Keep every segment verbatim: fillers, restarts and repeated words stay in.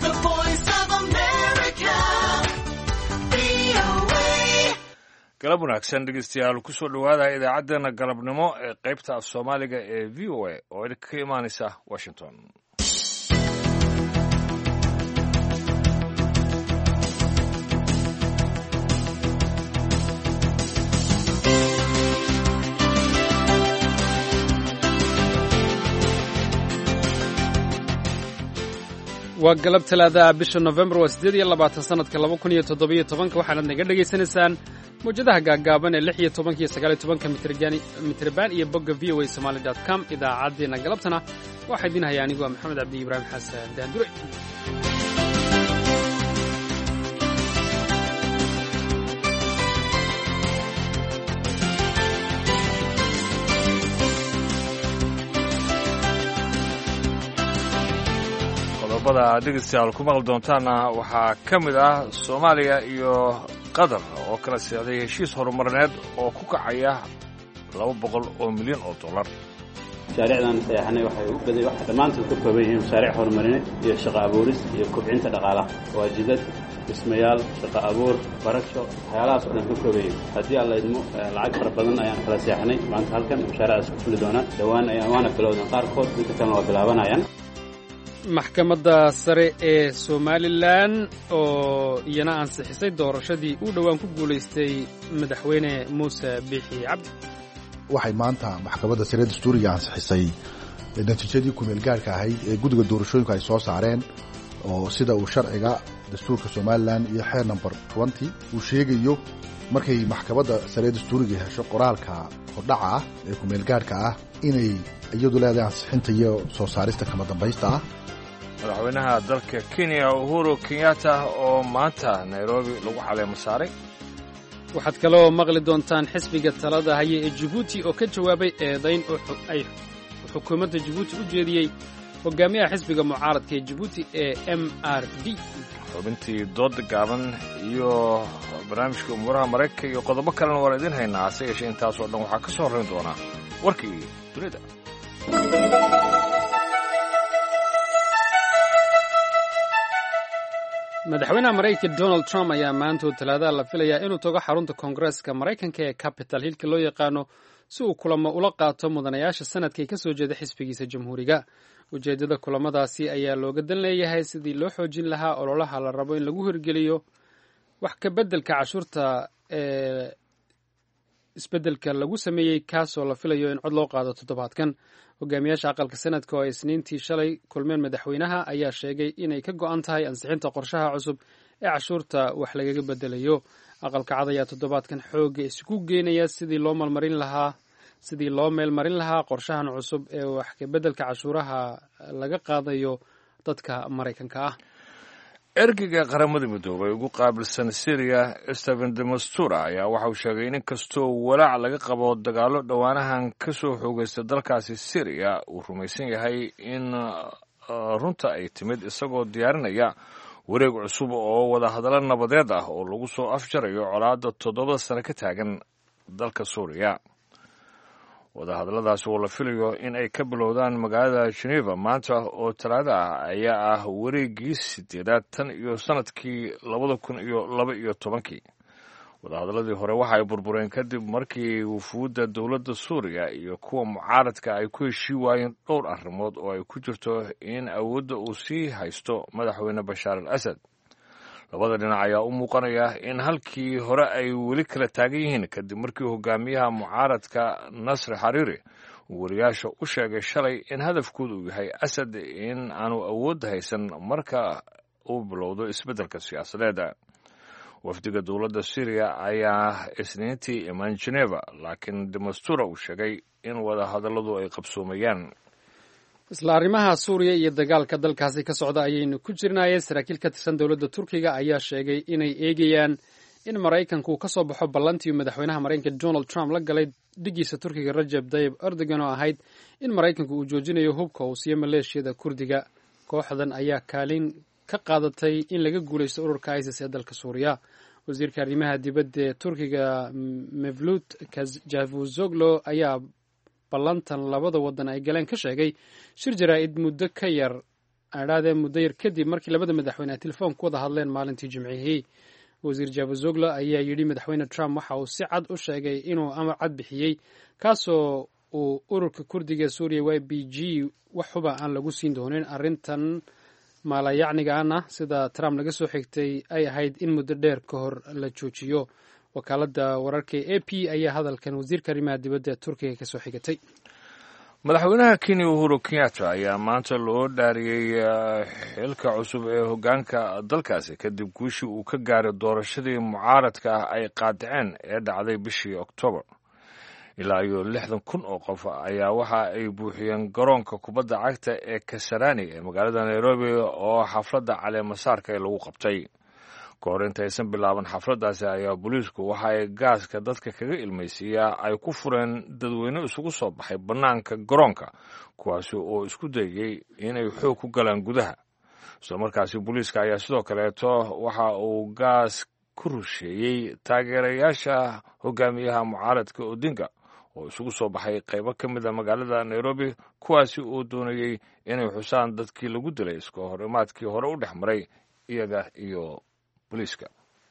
the voice of America, V O A. galab wanaagsan dhegeystayaal kusoo dhowaada idaacaddeenna galabnimo ee qaybta af soomaaliga ee v o a oo idinka ka imaanaysa washington. waa galab talaadaha bisha nofembar waa siddeed iyo labaatan sannadka laba kun iyo toddobiyo tobanka waxaanaad naga dhegaysanaysaan mawjadaha gaaggaaban ee lix iyo tobanka iyo sagaal iyo tobanka mitrban iyo bogga v o a somaali dot com idaacaddeenna galabtana waxaa idiin haya anigu waa maxamed cabdi ibraahim xasan daandure. qodobada dhegeystayaal ku maqli doontaana waxaa ka mid ah soomaaliya iyo qatar oo kala seexday heshiis horumarineed oo ku kacaya laba boqol oo milyan oo dollar. mashaariicdan sayaxanay waxay u baday waxa dhammaantood ka kooban yihiin mashaariic horumarineed iyo shaqo abuuris iyo kobcinta dhaqaalaha waa jidad dhismayaal shaqo abuur barasho waxyaalahaas oo dhan ka kooban yihiin haddii alla idmo lacag fara badan ayaan kala seexanay maanta halkan mashaariicdaas ku fuli doonaan dhowaan ayaan waana bilowdan qaarkood inta kalena waa bilaabanayaan. maxkamadda sare ee somalilan oo iyana ansixisay doorashadii uu dhowaan ku guulaystay madaxweyne muuse biixi cabdi. waxay maanta maxkamadda sare dastuuriga ansixisay natiijadii kumeel gaarhka ahayd ee guddiga doorashooyinku ay soo saareen oo sida uu sharciga dastuurka somalilan iyo xeer number twenty uu sheegayo markay maxkamadda sare dastuuriga hesho qoraalka hordhaca ah ee kumeel gaarhka ah inay iyadu leedahay ansixinta iyo soo saarista kama dambaysta ah. madaxweynaha dalka kenya uhuru kenyatta oo maanta nairobi lagu caleemo saaray. waxaad kaloo maqli doontaan xisbiga talada haya ee jibuuti oo ka jawaabay eedayn ay xukuumadda jibuuti u jeediyey hogaamiyaha xisbiga mucaaradka ee jibuuti ee m r d. xubintii dooda gaaban iyo barnaamijka umuuraha maraykanka iyo qodobo kalena waan idiin haynaa hase yeeshee intaasoo dhan waxaa ka soo horrayn doonaa warkii dunida. madaxweynaha maraykanka donald trump ayaa maantood talaadaha la filayaa inuu tago xarunta koongareeska maraykanka ee capital hillka loo yaqaano si uu kulamo ula qaato mudanayaasha sanadka ee ka soo jeeda xisbigiisa jamhuuriga. ujeeddada kulamadaasi ayaa looga dan leeyahay sidii loo xoojin lahaa ololaha la rabo in lagu hirgeliyo wax ka beddelka cashuurta ee isbeddelka lagu sameeyey kaasoo la filayo in cod loo qaado toddobaadkan. hogaamiyaasha aqalka sanadka oo ay isniintii shalay kulmeen madaxweynaha ayaa sheegay inay ka go'an tahay ansixinta qorshaha cusub ee cashuurta wax lagaga beddelayo. aqalka cad ayaa toddobaadkan xoogga isugu geenaya sidii loo malmarin lahaa sidii loo meelmarin lahaa qorshahan cusub ee wax ka beddelka cashuuraha laga qaadayo dadka maraykanka ah. ergeyga qaramada midoobay ugu qaabilsan syriya steven de mistura ayaa waxa uu sheegay in inkastoo walaac laga qabo dagaallo dhowaanahan ka soo xoogaysta dalkaasi syriya uu rumaysan yahay in runta ay timid isagoo diyaarinaya wareeg cusub oo wadahadallo nabadeed ah oo lagu soo afjarayo colaadda toddobada sano ka taagan dalka suuriya. wadahadalladaasi oo la filayo in ay ka bilowdaan magaalada geneva maanta oo talaada ah ayaa ah wareeggii sideedaad tan iyo sannadkii labada kun iyo laba iyo tobankii. wadahadalladii hore waxa ay burbureen kadib markii wufuudda dowladda suuriya iyo kuwa mucaaradka ay ku heshii waayeen dhowr arrimood oo ay ku jirto in awoodda uu sii haysto madaxweyne bashaar al asad. labada dhinac ayaa u muuqanaya in halkii hore ay weli kala taagan yihiin kadib markii hogaamiyaha mucaaradka nasri xariiri uu wariyaasha u sheegay shalay in hadafkooda uu yahay asad in aanu awoodda haysan marka uu bilowdo isbeddelka siyaasadeed. wafdiga dowladda syriya ayaa isniintii imaan geneva laakiin demastura uu sheegay in wadahadalladu ay qabsoomayaan. isla arrimaha suuriya iyo dagaalka dalkaasi ka socda ayaynu ku jirnaayeen. saraakiil ka tirsan dowladda turkiga ayaa sheegay inay eegayaan in maraykanku ka soo baxo ballantii madaxweynaha maraykanka donald trump la galay dhigiisa turkiga rajab tayyib erdogan oo ahayd in maraykanku uu joojinayo hubka uu siiyo maleeshiyada kurdiga. kooxdan ayaa kaalin ka qaadatay in laga guulaysto ururka isis ee dalka suuriya. wasiirka arrimaha dibadda ee turkiga mevlut cavusoglu ayaa ballantan labada waddan ay galeen ka sheegay shir jaraa'id muddo ka yar adhaadee muddo yar kadib markii labada madaxweyne ay telefoon ku wada hadleen maalintii jimcihii. wasiir Cavusoglu ayaa yidhi madaxweyne Trump waxa uu si cad u sheegay inuu amar cad bixiyey kaasoo uu ururka kurdiga Suuriya Y P G wax huba aan lagu siin doonin. arrintan maalayacnigaana sida Trump laga soo xigtay ay ahayd in muddo dheer ka hor la joojiyo. wakaaladda wararka A P ayaa hadalkan wasiirka arrimaha dibadda Turkiga ka soo xigatay. madaxweynaha Kenya Uhuru Kenyatta ayaa maanta loo dhaariyey xilka cusub ee hoggaanka dalkaasi kadib guushii uu ka gaaray doorashadii mucaaradka ah ay qaadaceen ee dhacday bishii Oktoobar. ilaa iyo lixdan kun oo qof ayaa waxa ay buuxiyeen garoonka kubadda cagta ee Kasarani ee magaalada Nairobi oo xafladda caleemasaarka ee lagu qabtay. kahor intaysan bilaaban xafladdaasi ayaa booliisku waxa ay gaaska dadka kaga ilmaysiiyaa ay ku fureen dadweyne isugu soo baxay bannaanka garoonka kuwaasi oo isku dayay inay xoog ku galaan gudaha. isla markaasi booliiska ayaa sidoo kaleeto waxa uu gaas ku rusheeyey taageerayaasha hogaamiyaha mucaaradka Odinga oo isugu soo baxay qaybo ka mid a magaalada Nairobi kuwaasi oo doonayay inay xusaan dadkii lagu dilay iska horimaadkii hore u dhex maray iyaga iyo booliiska.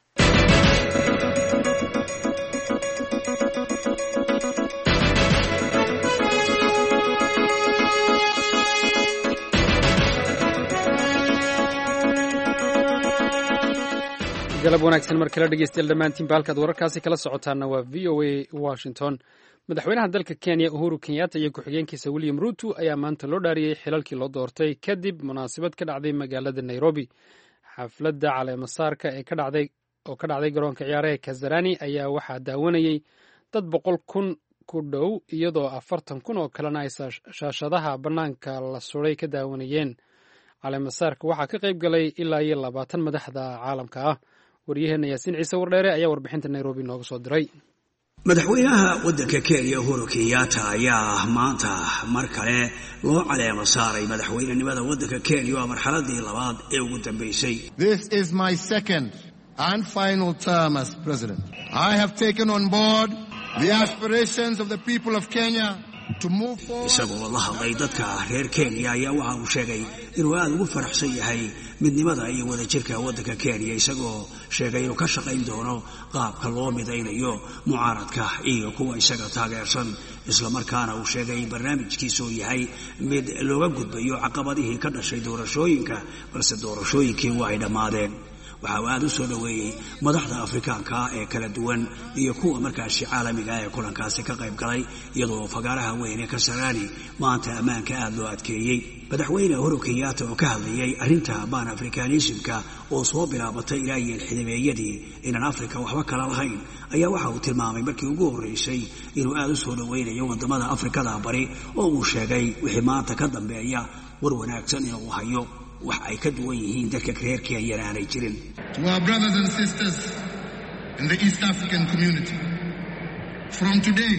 galab wanaagsan mar kale dhegeystayaal dhammaantiinba halkaad wararkaasi kala socotaana waa v o a Washington. madaxweynaha dalka Kenya Uhuru Kenyatta iyo ku-xigeenkiisa William Ruto ayaa maanta loo dhaariyey xilalkii loo doortay kadib munaasabad ka dhacday magaalada Nairobi. xafladda caleemasaarka ee ka dhacday oo ka dhacday garoonka ciyaaraha Kasarani ayaa waxaa daawanayey dad boqol kun ku dhow iyadoo afartan kun oo kalena ay shaashadaha bannaanka la suray ka daawanayeen. caleemasaarka waxaa ka qayb galay ilaa iyo labaatan madaxda caalamka ah. waryaheena Yaasiin Ciise Wardheere ayaa warbixinta Nairobi nooga soo diray. madaxweynaha waddanka Kenya Uhuru Kenyatta ayaa maanta mar kale loo caleemo saaray madaxweynenimada waddanka Kenya waa marxaladii labaad ee ugu dambeysay. This is my second and final term as president. I have taken on board the aspirations of the people of Kenya to move forward. isagoo la hadlay dadka reer Kenya ayaa waxa uu sheegay inuu aad ugu faraxsan yahay midnimada iyo wadajirka waddanka Kenya isagoo sheegay inuu ka shaqayn doono qaabka loo midaynayo mucaaradka iyo kuwa isaga taageersan isla markaana uu sheegay in barnaamijkiisu yahay mid looga gudbayo caqabadihii ka dhashay doorashooyinka balse doorashooyinkii waa ay dhammaadeen. waxa uu aad u soo dhaweeyey madaxda Afrikaanka ee kala duwan iyo kuwa markaasi caalamiga ah ee kulankaasi ka qayb galay iyadoo fagaaraha weyn ee Kasarani maanta ammaanka aad loo adkeeyey. madaxweyne Uhuru Kenyatta oo ka hadlayay arrinta Pan-Africanism-ka oo soo bilaabatay ilaa iyo xilliyeedii inaan Afrika waxba kala lahayn ayaa waxa uu tilmaamay markii ugu horeysay inuu aad u soo dhaweynayo wadamada Afrikada bari oo uu sheegay wixii maanta ka dambeeya war wanaagsan inuu hayo wax ay ka duwan yihiin dadka reer Kenya aanay jirin. To our brothers and sisters in the East African community, from today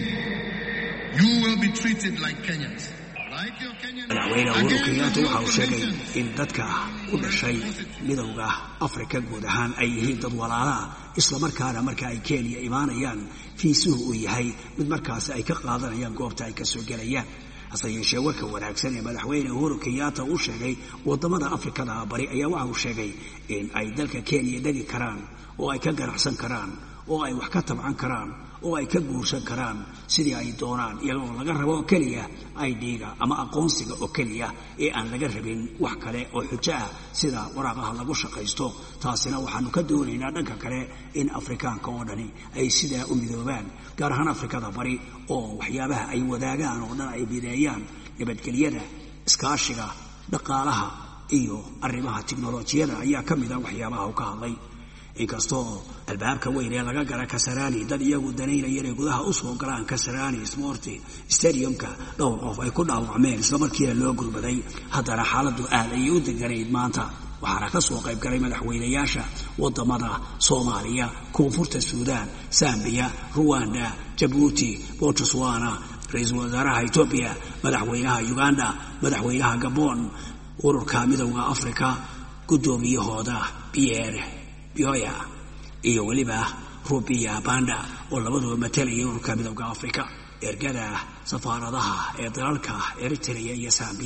you will be treated like Kenyans. Like your Kenyan. madaxweyne Uhuru Kenyatta waxa uu sheegay in dadka u dhashay midowga Afrika guud ahaan ay yihiin dad walaala isla markaana marka ay Kenya imaanayaan fiisuhu uu yahay mid markaas ay ka qaadanayaan goobta ay ka soo galayaan. hase yeeshee warka wanaagsan ee madaxweyne Uhuru Kenyatta uu sheegay wadamada Afrikada bari ayaa waxa uu sheegay in ay dalka Kenya dhigi karaan oo ay ka ganacsan karaan oo ay wax ka tabcan karaan oo ay ka guursan karaan sidii ay doonaan iyagoo laga rabo kaliya ay dhiga ama aqoonsiga oo kaliya ee aan laga rabin wax kale oo xujo ah sida waraaqaha lagu shaqaysto. taasina waxaanu ka doonaynaa dhanka kale in Afrikaanka oo dhani ay sidaa u midoobaan gaar ahaan Afrikada bari oo waxyaabaha ay wadaagaan oo dhan ay bideeyaan nabadgelyada iskaashiga dhaqaalaha iyo arrimaha tiknoolajiyada ayaa ka mid ah waxyaabaha uu ka hadlay. inkastoo albaabka weyn ee laga gala Kasarani dad iyagu danaynaya inay gudaha u soo galaan Kasarani Sport Stadium-ka dhowr qof ay ku dhaawacmeen isla markiina loo gurbaday haddana xaaladdu aad ay u deganayd maanta. waxaana ka soo qayb galay madaxweynayaasha wadamada Soomaaliya, Koonfurta Suudaan, Zambia, Rwanda, Djibouti, Botswana, ra'iisul wasaaraha Ethiopia, madaxweynaha Uganda, madaxweynaha Gabon, ururka midowga Afrika, gudoomiyahooda Pierre Bioya iyo waliba Rupia Banda oo labaduba matalaya ururka midowga Afrika. ergada safaaradaha ee dalalka Eritrea iyo Zambia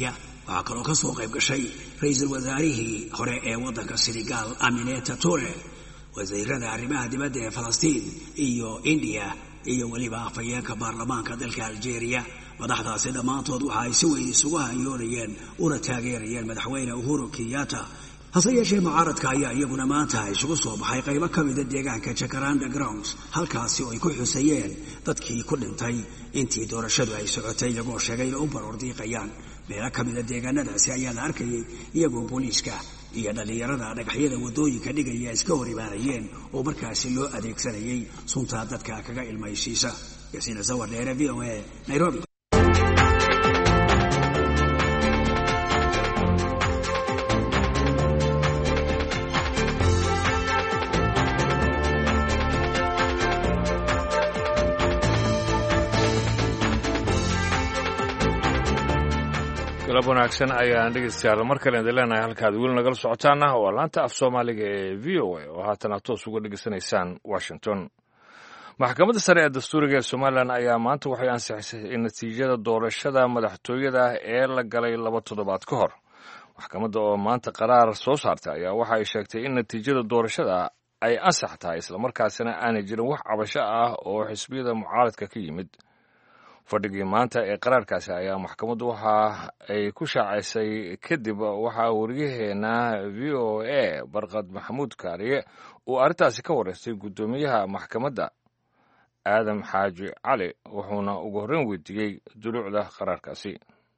waxaa kaloo ka soo qayb gashay ra-iisul wasaarihii hore ee waddanka Senegal Aminata Touré, wasiirada arrimaha dibadda ee Falastiin iyo India iyo waliba afhayeenka baarlamaanka dalka Algeria. madaxdaasi dhammaantood waxa ay si weyn isugu hayoonayeen una taageerayeen madaxweyne Uhuru Kenyatta. hase yeeshee mucaaradka ayaa iyaguna maanta isugu soo baxay qaybo ka mid ah deegaanka Jacaranda Grounds, halkaasi oo ay ku xusayeen dadkii ku dhintay intii doorashadu ay socotay, iyagoo sheegay inay u baroordiiqayaan. meelo ka mid ah deegaanadaasi ayaa la arkayay iyagoo booliiska iyo dhalinyarada dhagaxyada wadooyinka dhigaya iska hor imaanayeen oo markaasi loo adeegsanayay sunta dadka kaga ilmaysiisa. Yasiin Zawar, V O A, Nairobi. galab wanaagsan ayaan dhegeystayaal mar kale idin leenahay halkaad weli nagala socotaana waa laanta af soomaaliga ee v o a oo haatana toos uga dhegeysanaysaan Washington. maxkamadda sare ee dastuuriga ee Somaliland ayaa maanta waxay ansixisay in natiijada doorashada madaxtooyada ee la galay laba toddobaad ka hor. maxkamadda oo maanta qaraar soo saartay ayaa waxa ay sheegtay in natiijada doorashada ay ansax tahay, isla markaasina aanay jirin wax cabasho ah oo xisbiyada mucaaradka ka yimid. fadhigii maanta ee qaraarkaasi ayaa maxkamaddu waxa ay ku shaacisay kadib waxaa wariyaheena V O A Barqad Maxamuud Kaariye uu arrintaasi ka wareystay guddoomiyaha maxkamadda Aadam Xaaji Cali, wuxuuna ugu horreyn weydiiyey duluucda qaraarkaasi.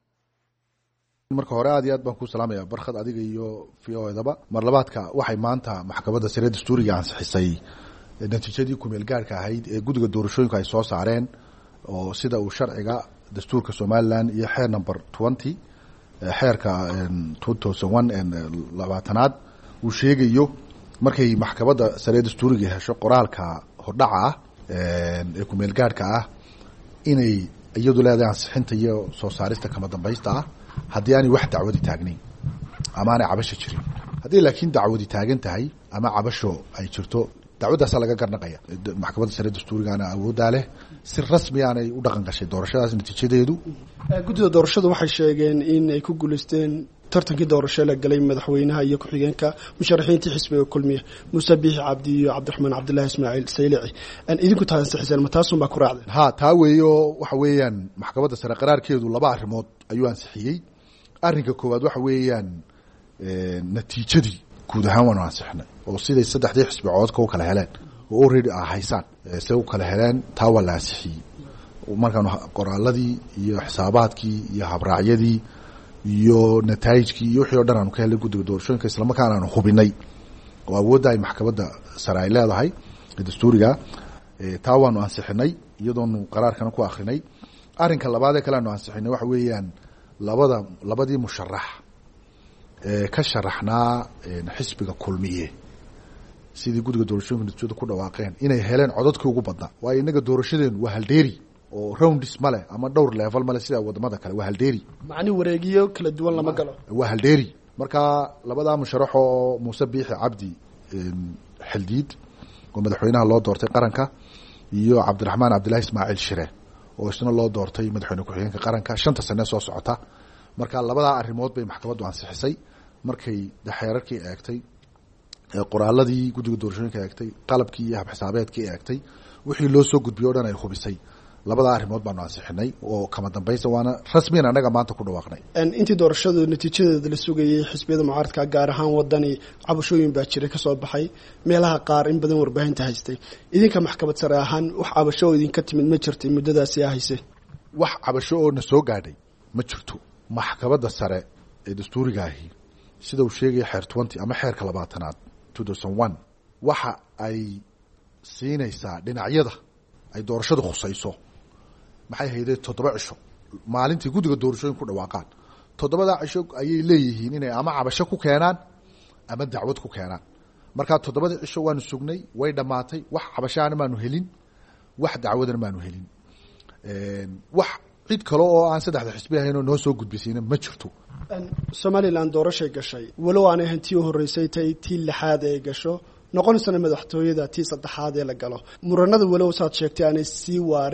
marka hore aad iyo aad baan ku salaamayaa Barqad, adiga iyo V O A-daba. mar labaadka waxay maanta maxkamadda sare dastuuriga ansixisay natiijadii ku meel gaarka ahayd ee guddiga doorashooyinka ay soo saareen, oo sida uu sharciga dastuurka Somaliland iyo xeer number twenty xeerka two thousand one labaatanaad uu sheegayo markay maxkamadda sare dastuuriga hesho qoraalka hordhaca ah ee ku meel gaarka ah inay iyadu leedahay ansixinta iyo soo saarista kama dambaysta ah haddii aanay wax dacwadi taagnayn ama aanay cabasho jirin. haddii laakiin dacwadi taagan tahay ama cabasho ay jirto, dacwadaas laga garnaqaya. maxkamadda sare dastuurigaana awooddaa leh si rasmi aanay u dhaqan gashay doorashadaas natiijadeedu. guddida doorashadu waxay sheegeen in ay ku guuleysteen tartankii doorasho la galay madaxweynaha iyo ku-xigeenka musharaxiintii xisbiga kulmiye Muuse Biixi Cabdi iyo Cabdiraxmaan Cabdullaahi Ismaaciil Saylici. idinku taas ansixiseen ma taas un baa ku raacday? ha taa weeyo waxa weeyaan maxkamadda sare qaraarkeedu laba arrimood ayuu ansixiyey. arrinka koowaad waxa weeyaan natiijadii guud ahaan waanu ansixinay oo siday saddexdii xisbi codka u kala heleen oo already ah haysaan se u kala heleen taa waa la ansixiyey. markaanu qoraaladii iyo xisaabaadkii iyo habraacyadii iyo nataa'ijkii iyo wixii oo dhan aanu ka helay guddiga doorashooyinka, isla markaana aanu hubinay oo awoodda ay maxkamadda sare ay leedahay dastuuriga, taa waanu ansixinay iyadoonu qaraarkana ku akrinay. arrinka labaad ee kale aanu ansixinay waxa weeyaan labada labadii musharax ee ka sharaxnaa xisbiga kulmiye sidii guddiga doorashooyinka natiijada ku dhawaaqeen inay heleen codadkii ugu badnaa. waayo innaga doorashadeenu waa haldeeri oo roundis male ama dhowr level male sida wadamada kale, waa haldeeri. macni wareegiyo kala duwan lama galo, waa haldeeri. marka labadaa musharax oo Muuse Biixi Cabdi Xildiid oo madaxweynaha loo doortay qaranka iyo Cabdiraxmaan Cabdullaahi Ismaaciil Shire oo isna loo doortay madaxweyne ku-xigeenka qaranka shanta sano soo socota. marka labadaa arrimood bay maxkamaddu ansixisay markay xeerarkii eegtay, qoraaladii guddiga doorashooyinka eegtay, qalabkii iyo habxisaabeedkii eegtay, wixii loo soo gudbiyey o dhan ay hubisay. labadaa arrimood baanu ansixinay oo kama dambaysa waana rasmiyan annaga maanta ku dhawaaqnay. intii doorashadu natiijadeeda la sugayay xisbiyada mucaaradka gaar ahaan wadani cabashooyin baa jiray kasoo baxay, meelaha qaar in badan warbaahinta haystay. idinka maxkamad sare ahaan wax cabasho oo idinka timid ma jirtay muddadaasi a haysay? wax cabasho oo na soo gaadhay ma jirto. maxkamadda sare ee dastuuriga ahi sida uu sheegaya xeer twenty ama xeerka labaatanaad two thousand one waxa ay siinaysaa dhinacyada ay doorashadu khusayso maxay haydee toddoba cisho maalintii guddiga doorashooyinka ku dhawaaqaan. toddobadaa cisho ayay leeyihiin inay ama cabasho ku keenaan ama dacwad ku keenaan. markaa toddobadii cisho waanu sugnay, way dhammaatay. wax cabashaana maanu helin, wax dacwadana maanu helin. wax cid kale oo aan saddexda xisbi ahaynoo noo soo gudbisiina ma jirto. Somaliland doorashay gashay walow aanay hantii u horreysay tay tii lixaad ee gasho, noqonaysana madaxtooyada tii saddexaad ee la galo. muranada walow saad sheegtay aanay sii waarin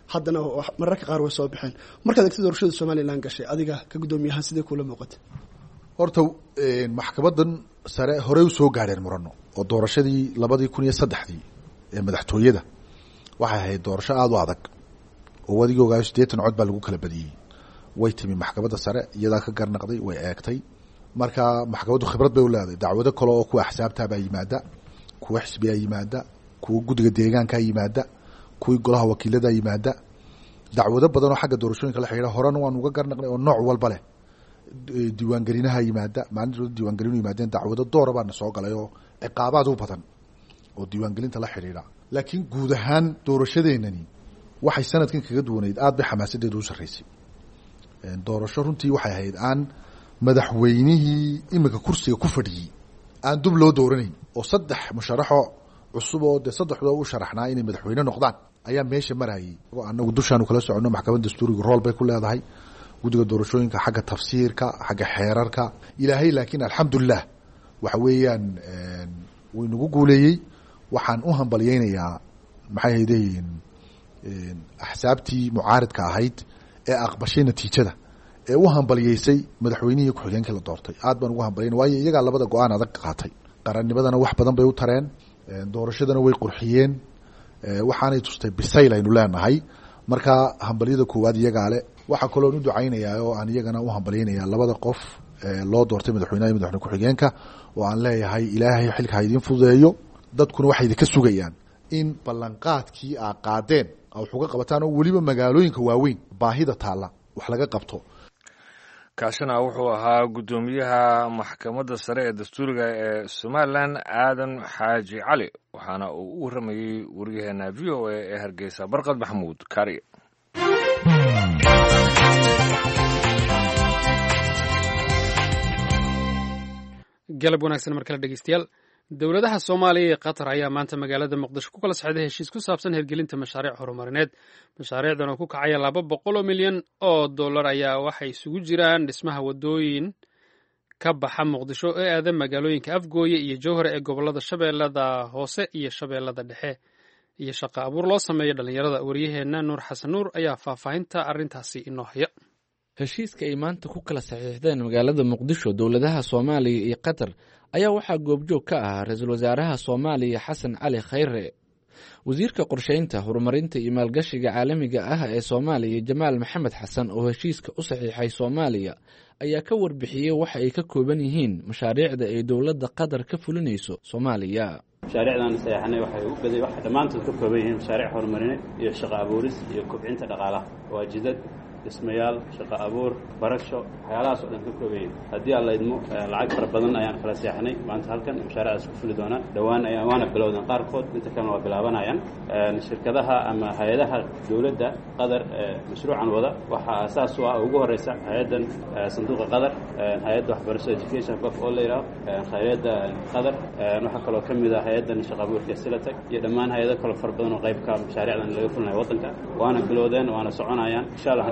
haddana mararka qaar way soo baxeen markaad egtay doorashada somalilan gashay adiga ka guddoomiyahaan sidee kula muuqatay horta maxkamadan sare horey u soo gaadheen murano oo doorashadii labadii kun iyo saddexdii ee madaxtooyada waxay ahayd doorasho aada u adag oo wadigii ogaayo siddeetan cod baa lagu kala badiyey way timi maxkamadda sare iyadaa ka garnaqday way eegtay marka maxkamaddu khibrad bay u leedahay dacwado kale oo kuwa axsaabtaabaa yimaada kuwa xisbiyaa yimaada kuwa guddiga deegaankaa yimaada kuwii golaha wakiiladaa yimaada dacwado badan oo xagga doorashooyinka la xidhiidha horena waan uga garnaqnay oo nooc walba leh diiwaangelinaha yimaada maalintood diiwaangelinu yimaadeen dacwado doora baana soo galay oo ciqaabaad u badan oo diiwaangelinta la xidhiidha laakiin guud ahaan doorashadeenani waxay sanadkan kaga duwanayd aad bay xamaasadeedu u sarreysay doorasho runtii waxay ahayd aan madaxweynihii iminka kursiga ku fadhiyey aan dub loo dooranayn oo saddex musharaxo cusub oo dee saddexdoo u sharaxnaa inay madaxweyne noqdaan ayaa meesha marayay oo anagu dushaanu kala soconno maxkamadda dastuuriga rool bay ku leedahay guddiga doorashooyinka xagga tafsiirka xagga xeerarka ilaahay laakiin alxamdulilah waxa weeyaan wuu inagu guuleeyey waxaan u hambalyeynayaa maxay haydeyiin axsaabtii mucaaridka ahayd ee aqbashay natiijada ee u hambalyeysay madaxweynihii ku-xigeenkii la doortay aad baan ugu hambalyeyna waayo iyagaa labada go-aan adag qaatay qarannimadana wax badan bay u tareen doorashadana way qurxiyeen waxaanay tustay bisayl aynu leenahay marka hambalyada koowaad iyagaa le waxaa kaloon u ducaynayaa oo aan iyagana u hambalyeynayaa labada qof loo doortay madaxweynaha iyo madaxweyne ku-xigeenka oo aan leeyahay ilaahay xilka ha idiin fududeeyo dadkuna waxay idinka sugayaan in ballanqaadkii aa qaadeen wax uga qabataan oo weliba magaalooyinka waaweyn baahida taalla wax laga qabto kaasina wuxuu ahaa guddoomiyaha maxkamadda sare ee dastuuriga ee somalilan aadan xaaji cali waxaana uu u waramayey waryaheena v o a ee hargeysa barqad maxamuud kaariye galab wanaagsan mar kale dhegeystayaal dowladaha soomaaliya iyo qatar ayaa maanta magaalada muqdisho ku kala socday heshiis ku saabsan hirgelinta mashaariic horumarineed mashaariicdan oo ku kacaya laba boqol oo milyan oo dollar ayaa waxay isugu jiraan dhismaha wadooyin ka baxa muqdisho ee aada magaalooyinka afgooye iyo jowhar ee gobolada shabeellada hoose iyo shabeellada dhexe iyo shaqo abuur loo sameeyo dhallinyarada waryaheena nuur xasan nuur ayaa faahfaahinta arrintaasi inoo haya heshiiska ay maanta ku kala saxiixdeen magaalada muqdisho dowladaha soomaaliya iyo qatar ayaa waxaa goobjoog ka ahaa ra-iisul wasaaraha soomaaliya xasan cali khayre wasiirka qorsheynta horumarinta iyo maalgashiga caalamiga ah ee soomaaliya jamaal maxamed xasan oo heshiiska u saxiixay soomaaliya ayaa ka warbixiyey waxa ay ka kooban yihiin mashaariicda ay dowladda qatar ka fulinayso soomaaliya mashaariicdan sayaxanay waxay u baday waxa dhammaantood ka kooban yihiin mashaariic horumarineed iyo shaqo abuuris iyo kobcinta dhaqaalaha waa jidad dhismayaal shaqo abuur barasho waxyaalahaas oo dhan ka koobayiin haddii aan la idmo lacag fara badan ayaan kala seexnay maanta halkan mashaariicdaas ku fuli doonaa dhowaan ayaan waana bilowdan qaarkood inta kalena waa bilaabanayaan shirkadaha ama hay-adaha dowladda qatar mashruucan wada waxaa asaas u ah ugu horeysa hay-addan sanduuqa qatar hay-adda waxbarashada education qof oo la yidhaaho hay-adda qatar waxaa kaloo ka mid ah hay-addan shaqo abuurka silatag iyo dhammaan hay-ado kaloo fara badan oo qaybka mashaariicdan laga fulinayo waddanka waana bilowdeen waana soconayaan insha allah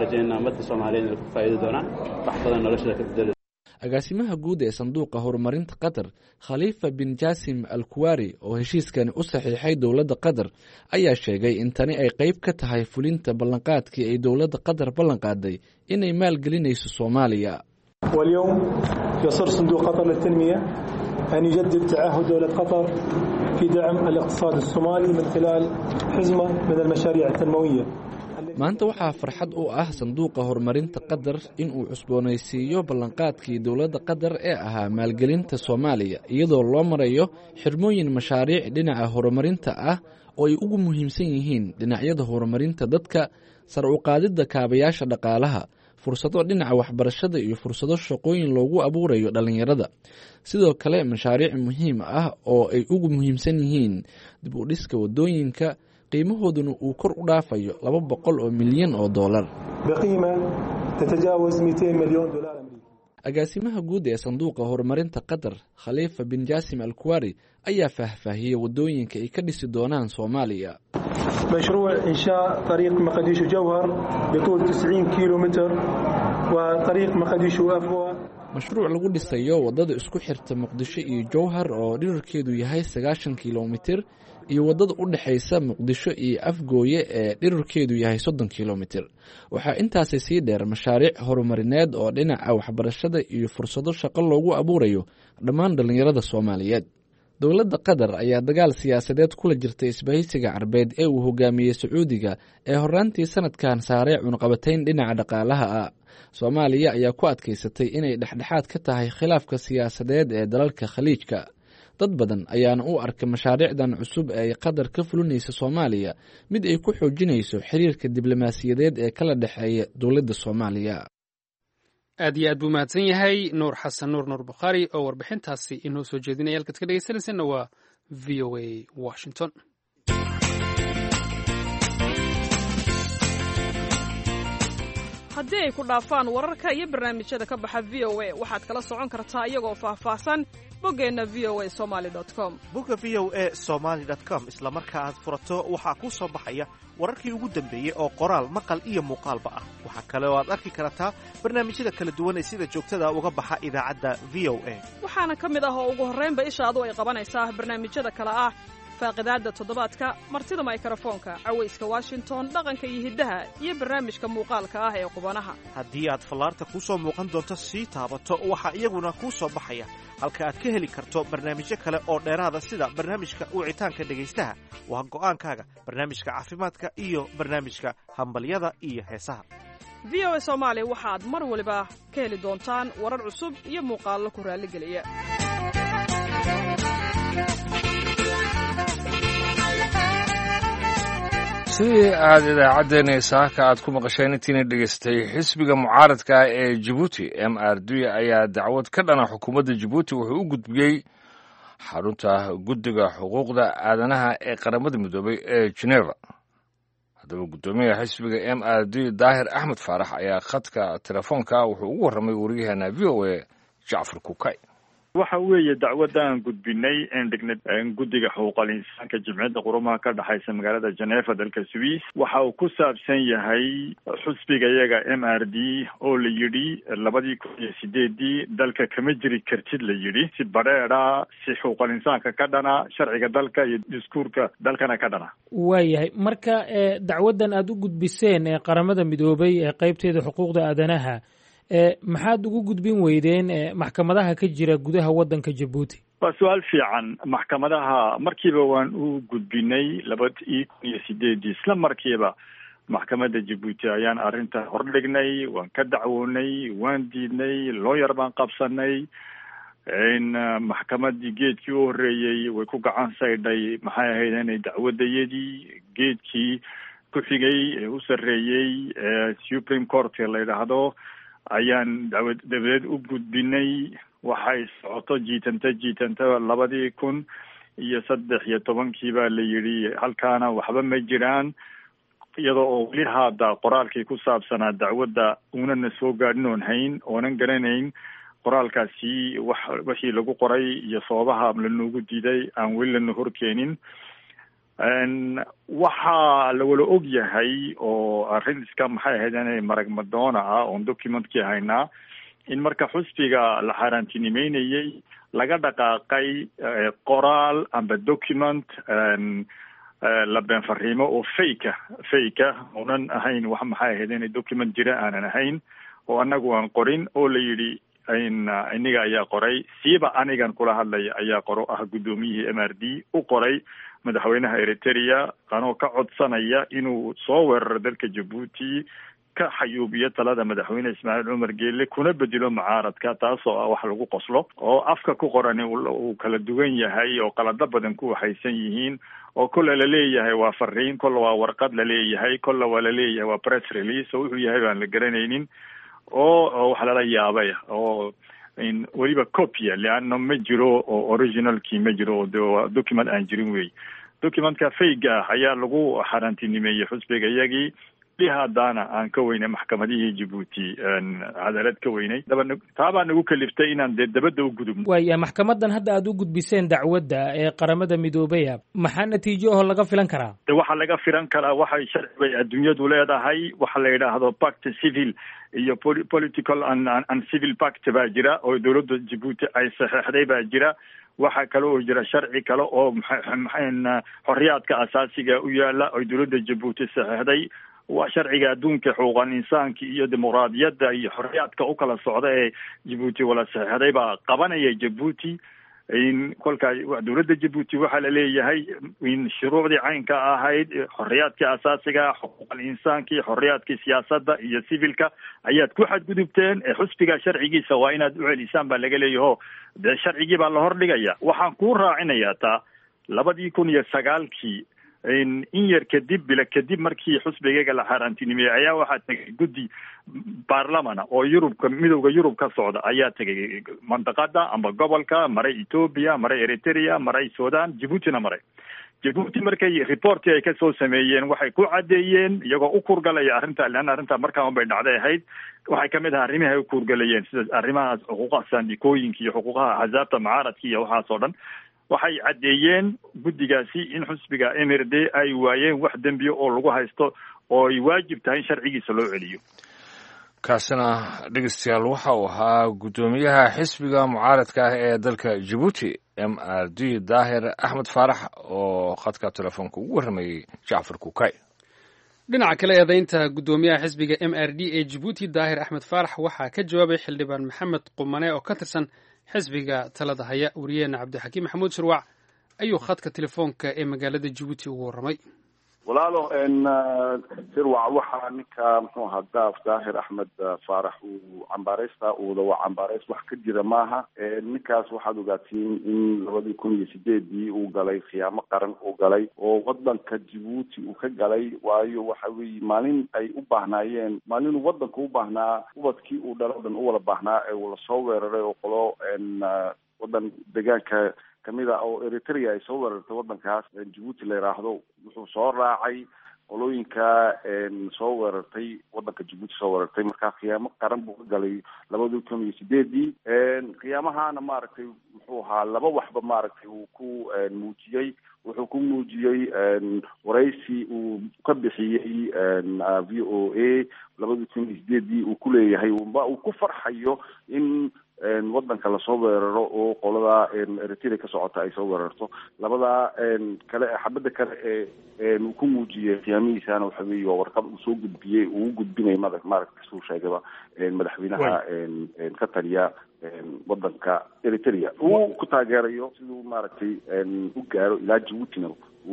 agaasimaha guud ee sanduuqa horumarinta qatar khaliifa bin jaasim al kuwari oo heshiiskani u saxiixay dowladda qatar ayaa sheegay in tani ay qayb ka tahay fulinta ballanqaadkii ay dowladda qatar ballanqaaday inay maalgelinayso soomaaliya واليوم يصر صندوق قطر للتنمية أن يجدد تعهد دولة قطر في دعم الاقتصاد الصومالي من خلال حزمة من المشاريع التنموية. maanta waxaa farxad u ah sanduuqa horumarinta qatar in uu cusboonaysiiyo ballanqaadkii dowladda qatar ee ahaa maalgelinta soomaaliya iyadoo loo marayo xirmooyin mashaariic dhinaca horumarinta ah oo ay ugu muhiimsan yihiin dhinacyada horumarinta dadka sar u qaadidda kaabayaasha dhaqaalaha fursado dhinaca waxbarashada iyo fursado shaqooyin loogu abuurayo dhallinyarada sidoo kale mashaariic muhiim ah oo ay ugu muhiimsan yihiin dib u dhiska wadooyinka qiimahooduna uu kor u dhaafayo laba boqol oo milyan oo dollar بقيمة تتجاوز مئتين مليون دولار أمريكي. agaasimaha guud ee sanduuqa horumarinta qatar khaliifa bin jaasim al kuwari ayaa faahfaahiyey wadooyinka ay ka dhisi doonaan soomaaliya مشروع إنشاء طريق مقديشو جوهر بطول تسعين كيلو متر وطريق مقديشو أفوى mashruuc lagu dhisayo waddada isku xirta muqdisho iyo jowhar oo dhirarkeedu yahay sagaashan kilomitir iyo waddada u dhexaysa muqdisho iyo afgooye ee dhirarkeedu yahay soddon kilomitir. waxaa intaasi sii dheer mashaariic horumarineed oo dhinaca waxbarashada iyo fursado shaqo loogu abuurayo dhammaan dhallinyarada Soomaaliyeed. dowladda Qatar ayaa dagaal siyaasadeed kula jirtay isbahaysiga Carbeed ee uu hogaamiyey Sacuudiga ee horraantii sanadkan saaray cunqabatayn dhinaca dhaqaalaha ah. Soomaaliya ayaa ku adkaysatay inay dhexdhexaad ka tahay khilaafka siyaasadeed ee dalalka Khaliijka. dad badan ayaana u arkay mashaariicdan cusub ee ay Qatar ka fulinaysa Soomaaliya mid ay ku xoojinayso xiriirka diblomaasiyadeed ee kala dhexeeya dowladda Soomaaliya. aad iyo aad buu mahadsan yahay nuur xasan nuur nuur bukhaari oo warbixintaasi inoo soo jeedinaya halkaad ka dhegeysanaysanna waa v o a Washington. haddii ay ku dhaafaan wararka iyo barnaamijyada ka baxa v o a waxaad kala socon kartaa iyagoo faahfaahsan boggeenna v o a somaly dot com. bogga v o a somaly dot com isla marka aad furato waxaa kuu soo baxaya wararkii ugu dambeeyey oo qoraal maqal iyo muuqaalba ah. waxaa kale oo aad arki kartaa barnaamijyada kala duwan ee sida joogtada uga baxa idaacadda v o a. waxaana ka mid ah oo ugu horraynba ishaadu ay qabanaysaa barnaamijyada kale ah faaqidaadda toddobaadka, martida mikrofoonka, cawayska Washington, dhaqanka iyo hiddaha, iyo barnaamijka muuqaalka ah ee qubanaha. haddii aad fallaarta kuu soo muuqan doonto sii taabato waxaa iyaguna kuu soo baxaya halka aad ka heli karto barnaamijyo kale oo dheeraada sida barnaamijka wicitaanka dhegaystaha, waa go'aankaaga, barnaamijka caafimaadka iyo barnaamijka hambalyada iyo heesaha. v o a Soomaali waxaad mar waliba ka heli doontaan warar cusub iyo muuqaallo ku raalligeliya. sidii aad idaacaddeenna saaka aad ku maqasheen intiina dhegaystay xisbiga mucaaradka ah ee Djibouti M R D ayaa dacwad ka dhana xukuumadda Djibouti wuxuu u gudbiyey xarunta guddiga xuquuqda aadanaha ee qaramada midoobay ee Geneva. haddaba guddoomiyaha xisbiga M R D Daahir Axmed Faarax ayaa khadka telefoonka wuxuu ugu warramay wariyaheenna v o a Jacfar Kukay. waxa weeye dacwadda aan gudbinay een dhignay guddiga xuquuqul insaanka jimciyadda qurumaha ka dhaxaysa magaalada Geneva dalka Swiss waxa uu ku saabsan yahay xisbiga iyaga M R D oo la yidhi labadii kun iyo sideedii dalka kama jiri kartid la yidhi si badheedha si xuquuqul insaanka ka dhana sharciga dalka iyo diskuurka dalkana ka dhana. waayahay marka dacwaddan aad u gudbiseen ee qaramada midoobay ee qaybteeda xuquuqda aadanaha maxaad ugu gudbin weydeen maxkamadaha ka jira gudaha waddanka Djibouti? waa su-aal fiican. maxkamadaha markiiba waan u gudbinay labadii kun iyo sideedii isla markiiba maxkamadda Djibouti ayaan arrinta hordhignay, waan ka dacwoonay, waan diidnay, looyar baan qabsanay. in maxkamadii geedkii u horreeyey way ku gacan saydhay maxay ahayd inay dacwadayadii geedkii ku xigay ee u sarreeyey ee Supreme Court la yidhaahdo ayaan dacwad dabadeed u gudbinay. waxay socoto jiitanta jiitanta labadii kun iyo saddex iyo tobankii baa la yidhi halkaana waxba ma jiraan, iyadoo oo weli haada qoraalkii ku saabsanaa dacwadda unana soo gaadhin oon hayn oonan garanayn qoraalkaasi wax wixii lagu qoray iyo sababaha lanoogu diiday aan weli lana horkeenin. waxaa la wala og yahay oo arrin iska maxay ahayd inay marag madoona ah oon documentkii haynaa in marka xusbiga la xaaraantinimeynayey laga dhaqaaqay qoraal amba document la been fariimo oo fake fake oonan ahayn wax maxay ahayd inay document jira aanan ahayn oo annagu aan qorin oo la yidhi in iniga ayaa qoray siiba anigan kula hadlaya ayaa qoro ah guddoomiyihii M R D u qoray madaxweynaha Eritrea anoo ka codsanaya inuu soo weeraro dalka Djibouti ka xayuubiyo talada madaxweyne Ismaaciil Cumar Geelle kuna bedelo mucaaradka taasoo ah wax lagu qoslo oo afka ku qoran uu kala duwan yahay oo qalada badan ku waxaysan yihiin oo kolle la leeyahay waa fariin, kolle waa warqad la leeyahay, kolle waa la leeyahay waa press release oo wuxuu yahay baan la garanaynin oo wax lala yaabay oo in weliba copy leanno ma jiro oo originalkii ma jiro oo document aan jirin wey. documentka fake ah ayaa lagu xaaraantinimeeyey xusbiga iyagii haddana aan ka weynay maxkamadihii Djibouti cadaalad ka weynay taabaa nagu kaliftay inaan dee dabadda u gudubno. waaya maxkamadan hadda aad u gudbiseen dacwadda ee qaramada midoobaya maxaa natiijo oo laga filan karaa? waxaa laga filan karaa waxay sharcibay adduunyadu leedahay waxa la yidhaahdo pact civil iyo political and, and civil pact baa jira oo dowladda Djibouti ay saxeexday baa jira. waxaa kale oo jira sharci kale oo xorriyaadka asaasiga u yaala oo dowladda Jabuuti saxeexday waa sharciga adduunka xuquuqal insaanka iyo dimuqraadiyadda iyo xorriyaadka u kala socda ee Jabuuti wala saxeexday baa qabanaya Jabuuti in kolka dowladda Jabuuti waxaa la leeyahay in shuruucdii caynka ahayd xorriyaadka asaasiga xuquuqal insaanka xorriyaadka siyaasadda iyo civilka ayaad ku xadgudubteen ee xusbiga sharcigiisa waa inaad u celisaan baa laga leeyahay de sharcigii baa la hordhigaya waxaan ku raacinayaa taa labadii kun iyo sagaalkii in in yar kadib bila kadib markii xusbigayga la xaaraantinimeeyay ayaa waxaa tagay guddi baarlamana oo yurubka midowda yurub ka socda ayaa tagay mandaqada ama gobolka maray Ethiopia maray Eritrea maray Sudan Djibouti maray Djibouti markay reporti ay ka soo sameeyeen waxay ku cadeeyeen iyagoo u kurgalaya arrinta lan arrinta markaa un bay dhacday ahayd waxay kamid ahaa arrimaha ay u kurgalayeen sida arrimaha xuquuqaha saandikooyinka iyo xuquuqaha axsaabta mucaaradka iyo waxaas oo dhan waxay cadeeyeen guddigaasi in xusbiga M R D ay waayeen wax dambiyo oo lagu haysto oo ay waajib tahay in sharcigiisa loo celiyo kaasina dhegeystayaal waxa uu ahaa guddoomiyaha xisbiga mucaaradka ah ee dalka Djibouti M R D Daahir Axmed Faarax oo khadka telefoonka ugu warramayay Jacfar Kukay dhinaca kale eedaynta guddoomiyaha xisbiga M R D ee Djibouti Daahir Axmed Faarax waxaa ka jawaabay xildhibaan Maxamed Qumane oo ka tirsan xisbiga talada haya wariyeena Cabdixakiim Maxamuud Shirwac ayuu khadka telefoonka ee magaalada Djibouti ugu warramay walaalo en Shirwac waxa ninka muxuu ahaa daaf Daahir Axmed Faarax uu cambaaraysta uu wada cambaarays wax ka jira maaha ninkaas waxaad ogaatiin in labadii kun iyo sideedii uu galay khiyaamo qaran uu galay oo wadanka Djibouti uu ka galay waayo waxa weeye maalin ay u baahnaayeen maalin uu wadanka u baahnaa ubadkii uu dhaladan u wala baahnaa ee uu la soo weeraray oo qolo en wadan deegaanka kamida oo Eritrea ay soo weerartay wadankaas Djibouti la yiraahdo wuxuu soo raacay qolooyinka een soo weerartay wadanka Djibouti soo weerartay markaa khiyaamo qaran buu galay labadii kun iyo sideedii een khiyaamahana maaragtay wuxuu ahaa laba waxba maaragtay uu ku muujiyay wuxuu ku muujiyay een waraysi uu ka bixiyay een V O A labadii kun iyo sideedii uu ku leeyahay uu ku farxayo in een wadanka la soo weeraro oo qolada Eritrea ka socota ay soo weerarto labada een kale xabada kale ee uu ku muujiyay qiyaamihiisana waxa weeye warqad uu soo gudbiyay uu gudbinay madax maaragtay soo sheegaba een madaxweynaha een een ka taliya een wadanka Eritrea uu ku taageerayo sidoo maaragtay een u gaaro ilaa Djibouti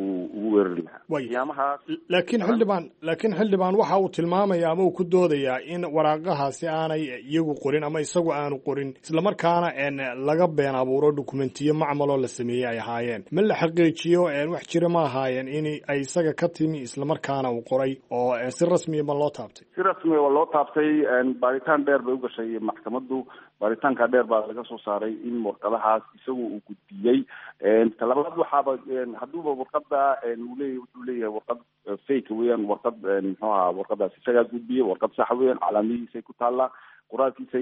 uu weerari lahaa laakiin xildhibaan laakiin xildhibaan waxa uu tilmaamayaa ama uu ku doodayaa in waraaqahaasi aanay iyagu qorin ama isagu aanu qorin isla markaana een laga been abuuro dokumentiyo macmal oo la sameeyay ay ahaayeen ma la xaqiijiyo een wax jira ma ahaayeen in ay isaga ka timi isla markaana uu qoray oo si rasmi ah loo taabtay si rasmi ah loo taabtay een baaritaan dheer bay u gashay maxkamaddu baaritaanka dheer baa laga soo saaray in warqadahaas isagu uu gudbiyay een talabaad waxaaba haduuba warqada uu leeyahay wuxuu leeyahay warqad fake weeyaan warqad muxuu ahaa warqadaas isaga gudbiyay warqad sax weeyaan calaamadihiisa ku taala qoraalkiisa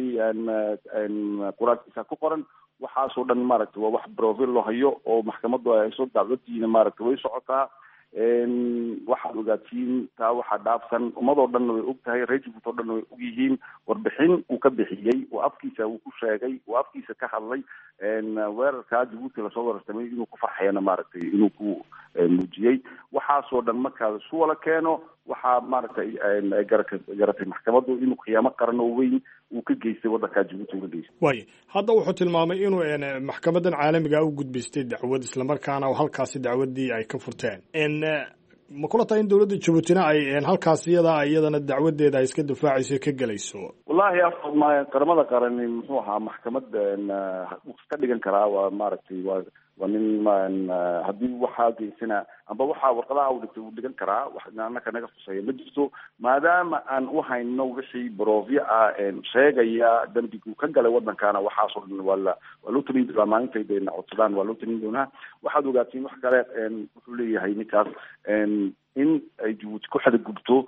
een qoraalkiisa ku qoran waxaasoo dhan maaragtay waa wax profile loo hayo oo maxkamaddu ay soo dacwadiina maaragtay way socotaa een waxaad ogaatiin taa waxaa dhaafsan ummadoo dhan way og tahay reer Djibouti oo dhan way og yihiin warbixin uu ka bixiyey oo afkiisa uu ku sheegay oo afkiisa ka hadlay een weerarka Djibouti la soo weerartamay inuu ku farxayna maaragtay inuu ku muujiyey waxaasoo dhan markaa soo wala keeno waxaa maaragtay garatay maxkamaddu inuu khiyaamo qaran oo weyn uu ka geystay wadanka Djibouti uga geystay way hadda wuxuu tilmaamay inuu maxkamadan caalamiga u gudbistay dacwad isla markaana halkaasi dacwadii ay ka furteen in ma kula tahay in dawladda Djibouti ay halkaas iyada iyadana dacwadeeda ay iska difaacayso ka galayso wallahi afma qaramada qaran muxuu ahaa maxkamadan ka dhigan karaa waa maaragtay waa ومن من هذي واحد سنة أما واحد ورقة أو دكتور كرا واحد أنا كنا قصير مجلسه ما دام أن واحد إنه شيء بروفيا إن شيء جاي دم بيكون كان قال ودنا كان وحاصل ولا ولو تريد لما أنت بين عطلان ولو تريد هنا واحد وقاتين واحد قال إن كل هاي نكاس إن إن يجوز كل حد قبته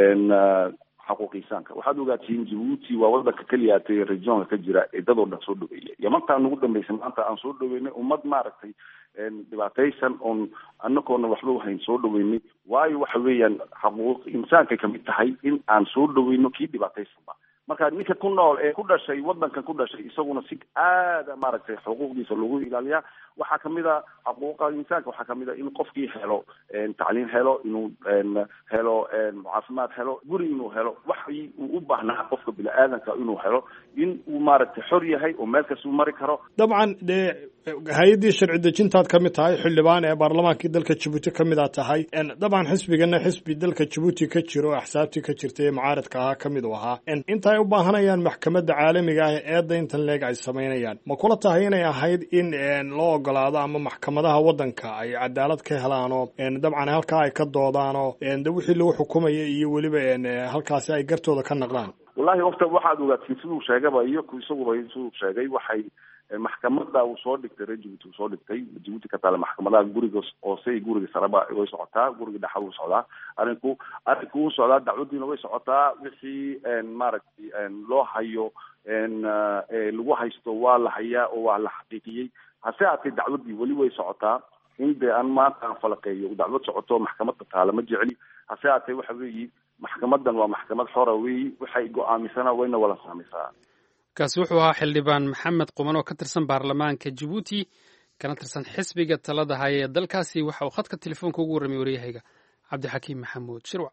إن حقوقي سانك waxaad ogaatiin Djibouti waa waddanka kaliya ee regionka ka jira ee dad oo dhan soo dhaweeyay yamanka ugu dambeysay maanta aan soo dhaweynay ummad maaragtay een dhibaataysan oo annagoona waxba waxayn soo dhaweynay waayo waxa weeyaan xaquuq insaanka ka mid tahay in aan soo dhaweyno kii dhibaataysan ba marka ninka ku nool ee ku dhashay wadankan ku dhashay isaguna si aada maaragtay xuquuqdiisa lagu ilaaliyaa. waxaa kamid a xuquuqa insaanka, waxaa kamid a in qofkii helo tacliin helo, inuu helo caafimaad helo, guri inuu helo, waxii uu u baahnaa qofka bini-aadanka inuu helo, in uu maaragtay xor yahay oo meel kastuu mari karo. dabcan dee hay-addii sharci dejintaad ka mid tahay, xildhibaan ee baarlamaankii dalka jabuuti ka mid a tahay. dabcan xisbigana xisbi dalka jabuuti ka jiro, axsaabtii ka jirta ee mucaaradka ahaa ka mid u ahaa. inta ay u baahanayaan maxkamadda caalamiga ah ee eedda intan leeg ay samaynayaan, ma kula tahay inay ahayd in loo ogolaado ama maxkamadaha wadanka ay cadaalad ka helaanoo dabcan halkaa ay ka doodaanoo de wixii lagu xukumaya iyo weliba halkaasi ay gartooda ka naqdaan? wallahi horta waxaad ogaatiin siduu sheegaba iyo isaguba siduu sheegay, waxay maxkamada uu soo dhigtay reer jabuuti uu soo dhigtay jabuuti ka taala maxkamadaha guriga hoose iyo guriga sareba way socotaa, guriga dhexa wuu socdaa, arinku arinku wuu socdaa, dacwadiina way socotaa, wixii maaragtay loo hayo lagu haysto waa la hayaa oo waa la xaqiiqiyey. hase haatee dacwadii weli way socotaa, in dee aan maanta aan falaqeeyo dacwad socoto maxkamada taala ma jeceli. hase haatee waxa weeyi maxkamadan waa maxkamad xora weeyi, waxay go-aamisana wayna wala saameysaa. kaasi wuxuu ahaa xildhibaan maxamed quman oo ka tirsan baarlamaanka jabuuti kana tirsan xisbiga talada haya ee dalkaasi. waxa uu khadka telefoonka ugu warramay waryahayga cabdixakiim maxamuud shirwac.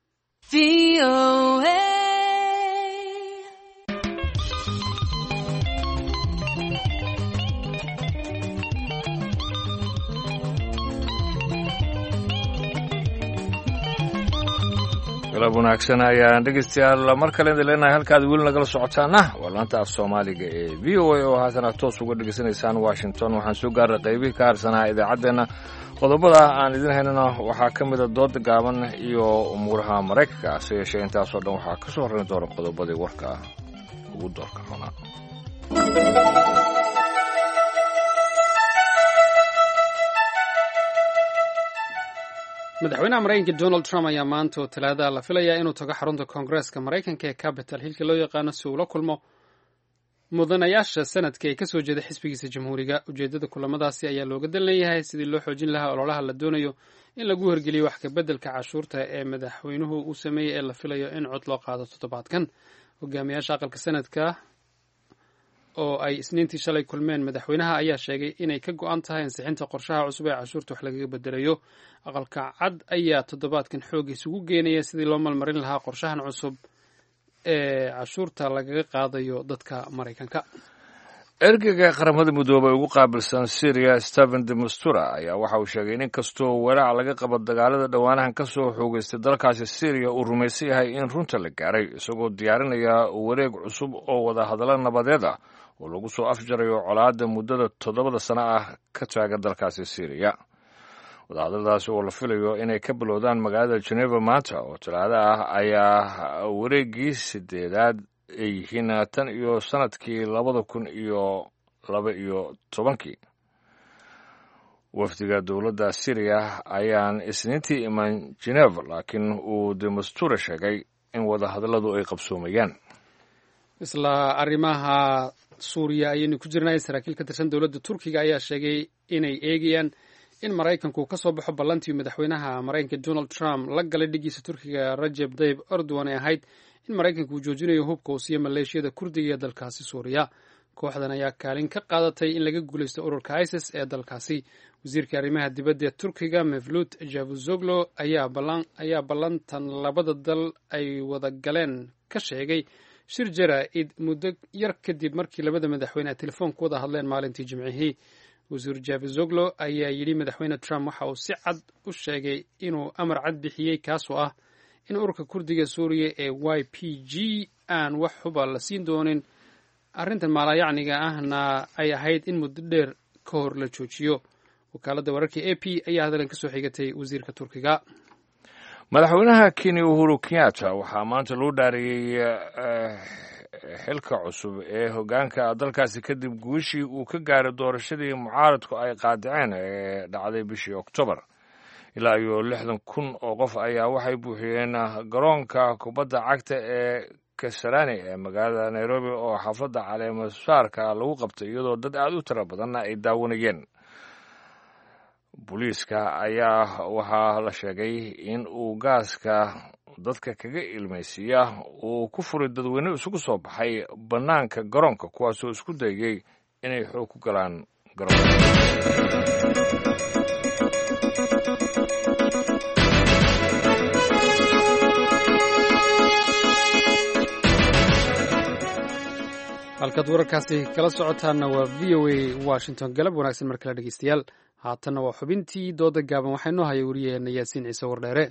galab wanaagsan ayaan dhegeystayaal mar kale idin leenahay. halkaad weli nagala socotaana waa laanta af soomaaliga ee v o a oo haatana toos uga dhegeysanaysaan washington. waxaan soo gaaray qaybihii ka harsanaa idaacaddeenna. qodobada aan idin haynana waxaa ka mid a dooda gaaban iyo umuuraha maraykanka. hase yeeshee intaasoo dhan waxaa ka soo horrayn doona qodobadii warka ugu doorka xunaa. madaxweynaha maraykanka donald trump ayaa maanta oo talaada la filayaa inuu tago xarunta koongareeska maraykanka ee capital hillka loo yaqaano si uu la kulmo mudanayaasha sanadka ee kasoo jeeda xisbigiisa jamhuuriga. ujeedada kulamadaasi ayaa looga dan leeyahay sidii loo xoojin lahaa ololaha la doonayo in lagu hirgeliyo wax kabeddelka cashuurta ee madaxweynuhu uu sameeyey ee la filayo in cod loo qaado toddobaadkan. hogaamiyaasha aqalka sanadka oo ay isniintii shalay kulmeen madaxweynaha ayaa sheegay inay ka go-an tahay ansixinta qorshaha cusub ee cashuurta wax lagaga bedelayo. aqalka cad ayaa toddobaadkan xoog isugu geenaya sidii loo malmarin lahaa qorshahan cusub ee cashuurta lagaga qaadayo dadka maraykanka. ergeyga qaramada midoobay ugu qaabilsan syria stephen de mistura ayaa waxa uu sheegay in inkastoo walaac laga qabo dagaalada dhowaanahan ka soo xoogeystay dalkaasi syriya uu rumaysan yahay in runta la gaaray, isagoo diyaarinaya wareeg cusub oo wada hadallo nabadeed ah oo lagu soo afjarayo colaadda muddada toddobada sano ah ka taagan dalkaasi syriya. wadahadaladaasi oo la filayo inay ka bilowdaan magaalada geneva maanta oo talaado ah ayaa wareeggii sideedaad ay yihiin tan iyo sanadkii labada kun iyo laba iyo tobankii. wafdiga dowladda syriya ayaan isniintii iman geneva, laakiin uu de mistura sheegay in wadahadalladu ay qabsoomayaan. isla arrimaha suuriya ayaynu ku jirnay. saraakiil ka tirsan dowladda turkiga ayaa sheegay inay eegayaan in maraykanku ka soo baxo ballantii madaxweynaha maraykanka donald trump la galay dhigiisa turkiga rajeb tayyip erdogan ee ahayd in maraykanku uu joojinayo hubka uu siiyo maleeshiyada kurdiga ee dalkaasi suuriya. kooxdan ayaa kaalin ka qaadatay in laga guulaysto ururka isis ee dalkaasi. wasiirka arrimaha dibadda ee turkiga mevlut cavusoglu ayaa ballantan labada dal ay wada galeen ka sheegay shir jaraa'id muddo yar kadib markii labada madaxweyne ay telefoonku wada hadleen maalintii jimcihii. wasiir cavusoglu ayaa yidhi madaxweyne trump waxa uu si cad u sheegay inuu amar cad bixiyey kaasoo ah in ururka kurdiga suuriya ee y p g aan wax huba la siin doonin. arrintan maalayacniga ahna ay ahayd in muddo dheer ka hor la joojiyo. wakaaladda wararka a p ayaa hadalkan ka soo xigatay wasiirka turkiga. madaxweynaha kenya uhuru kenyatta waxaa maanta loo dhaariyey xilka cusub ee hoggaanka dalkaasi kadib guushii uu ka gaaray doorashadii mucaaradku ay qaadaceen ee dhacday bishii oktoobar. ilaa iyo lixdan kun oo qof ayaa waxay buuxiyeen garoonka kubadda cagta ee kasarani ee magaalada nairobi oo xafladda caleemasaarka lagu qabtay, iyadoo dad aada u tiro badanna ay daawanayeen. booliiska ayaa waxaa la sheegay in uu gaaska dadka kaga ilmaysiiya uu ku furay dadweyne isugu soo baxay bannaanka garoonka kuwaasoo isku dayay inay xoog ku galaan garoonka. halkaad wararkaasi kala socotaanna waa v o a washington. galab wanaagsan mar kale dhegeystayaal. haatanna waa xubintii dooda gaaban waxaa inoo haya wariyaheena yaasiin ciise wardheere.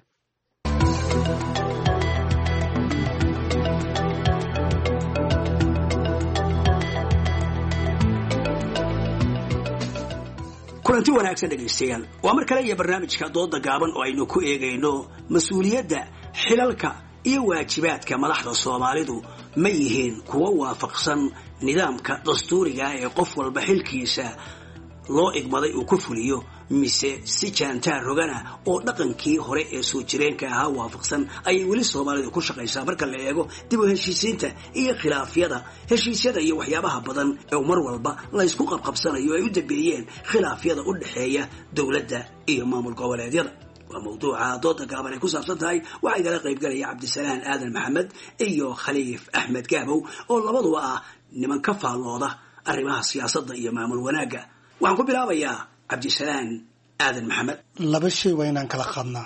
kulanti wanaagsan dhegaystayaal, waa mar kale iyo barnaamijka dooda gaaban oo aynu ku eegayno mas-uuliyadda, xilalka iyo waajibaadka madaxda Soomaalidu ma yihiin kuwa waafaqsan nidaamka dastuuriga ee qof walba xilkiisa loo igmaday uu ku fuliyo, mise si jaantaar rogana oo dhaqankii hore ee soo jireenka ahaa waafaqsan ayay weli Soomaalidu ku shaqaysaa marka la eego dib u heshiisiinta iyo khilaafyada heshiisyada iyo waxyaabaha badan ee mar walba la isku qabqabsanayo ay u dambeeyeen khilaafyada u dhaxeeya dawladda iyo maamul goboleedyada. waa mawduuca dooda gaaban ay ku saabsan tahay. waxaa igala qayb galaya Cabdisalaan Aadan Maxamed iyo Khaliif Axmed Gaabow oo labaduba ah niman ka faallooda arrimaha siyaasadda iyo maamul wanaagga. waxaan ku bilaabayaa Cabdisalaan Aadan Maxamed. laba shay waa inaan kala qaadnaa,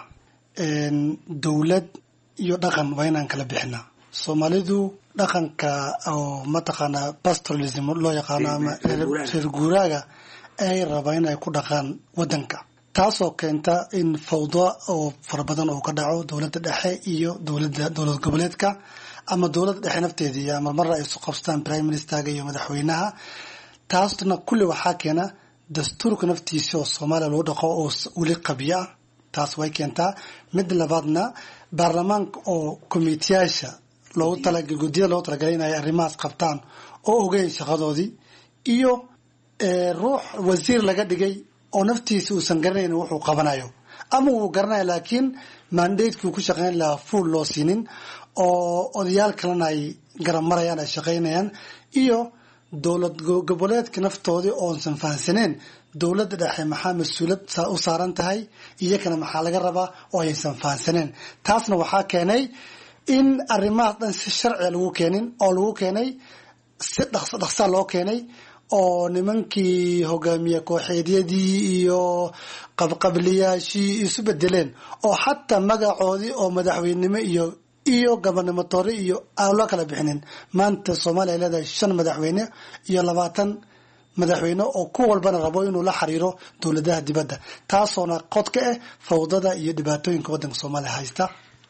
dawlad iyo dhaqan waa inaan kala bixinaa. Soomaalidu dhaqanka oo mataqaanaa pastoralism loo yaqaano ama reer guuraaga ay rabaan inay ku dhaqaan wadanka, taasoo keenta in fawdo oo fara badan oo ka dhaco dawladda dhexe iyo dawladda dawlad goboleedka ama dawladda dhexe nafteedii ama marra ay isu qabstaan prime ministerga iyo madaxweynaha. taasna kulli waxaa keena dastuurka naftiisa oo Soomaaliya loo dhaqo oo weli qabya, taas way keentaa. mid labaadna baarlamaanka oo komitiyyaasha loogu talagalay guddiyada loogu talagalay inay arrimahaas qabtaan oo ogeyn shaqadoodii, iyo ruux wasiir laga dhigay oo naftiisa uusan garanayn wuxuu qabanayo ama uu garanayo laakiin mandate-kii ku shaqeyn lahaa full loo siinin, oo odayaal kalena ay garab marayaan ay shaqeynayaan, iyo dawlad goboleedka naftoodii oonsan fahansaneen dawladda dhexe maxaa mas-uuliyad u saaran tahay iyakana maxaa laga rabaa oo aysan fahansaneen. taasna waxaa keenay in arrimahaas dhan si sharciga lagu keenin oo lagu keenay si dhaqso dhaqsa loo keenay oo nimankii hogaamiye kooxeedyadii iyo qabqabliyaashii isu bedeleen oo xataa magacoodii oo madaxweynenimo iyo iyo gabanimatoore iyo aan loo kala bixinin. maanta Soomaaliya ay leedahay shan madaxweyne iyo labaatan madaxweyne oo ku walbana rabo inuu la xiriiro dawladaha dibadda, taasoona qod ka ah fawdada iyo dhibaatooyinka waddanka Soomaaliya haysta.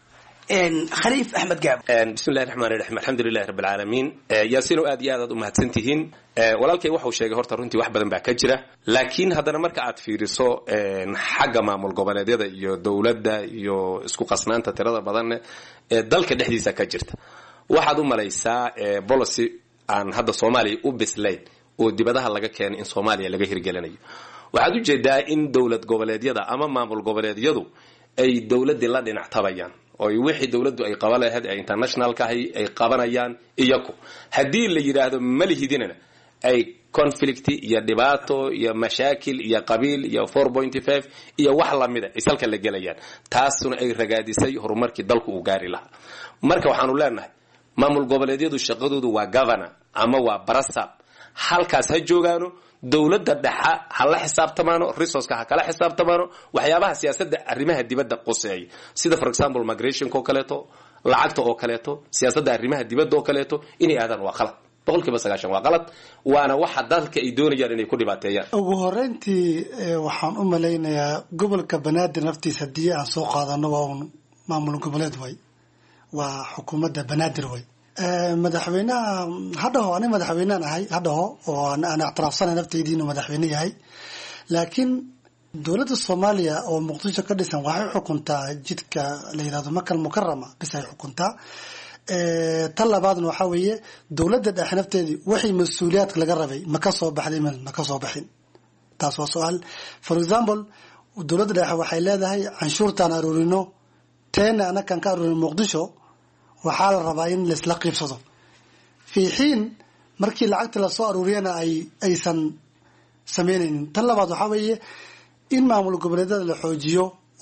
Khaliif Axmed Gaab. bismillahi raxmaani raxiim, alxamdulilahi rabbil caalamiin. yaasiin aad iyo aad aad u mahadsantihiin. walaalkay waxa uu sheegay horta runtii wax badan baa ka jira, laakiin haddana marka aad fiiriso xagga maamul goboleedyada iyo dawladda iyo isku qasnaanta tirada badan ee dalka dhexdiisa ka jirta, waxaad u malaysaa policy aan hadda Soomaaliya u bislayn oo dibadaha laga keenay in Soomaaliya laga hirgelinayo. waxaad u jeedaa in dawlad goboleedyada ama maamul goboleedyadu ay dawladii la dhinac tabayaan oo wixii dawladdu ay qaban lahayd ee internationalka ay qabanayaan iyagu. haddii la yiraahdo malihidinana ay conflict iyo dhibaato iyo mashaakil iyo qabiil iyo four point five iyo wax lamida isalka la gelayaan, taasuna ay ragaadisay horumarkii dalku uu gaari lahaa. marka waxaanu leenahay maamul goboleedyadu shaqadoodu waa governor ama waa barasab, halkaas ha joogaano, dawladda dhexe ha la xisaabtamaano, resourceka ha kala xisaabtamaano, waxyaabaha siyaasadda arrimaha dibadda quseeya sida for example migrationka oo kaleeto, lacagta oo kaleeto, siyaasadda arrimaha dibadda oo kaleeto inay aadaan waa qalad, boqolkiiba sagaashan waa qalad, waana waxa dalka ay doonayaan inay ku dhibaateeyaan. ugu horeyntii waxaan u malaynayaa gobolka Banaadir naftiisa haddii aan soo qaadano waa un maamul goboleed way, waa xukuumadda Banaadir way. madaxweynaha hadhaho ani madaxweynean ahay hadhaho oo aan ictiraafsanay nafteydii inuu madaxweyne yahay, laakiin dawladda Soomaaliya oo Muqdisho ka dhisan waxay xukuntaa jidka la yiraahdo Makal Mukarrama bis ay xukuntaa. tan labaadna waxaa weeye dawladda dhexe nafteedii wixii mas-uuliyaadka laga rabay ma ka soo baxday ma ka soo baxin. taas waa su-aal. for example dawladda dhexe waxay leedahay canshuurtaan aruurino teena anakan ka aruurin Muqdisho waxaa la rabaa in la isla qiibsado fi xiin markii lacagta la soo aruuriyana ay aysan sameynaynin. tan labaad waxaa weeye in maamul goboleedyada la xoojiyo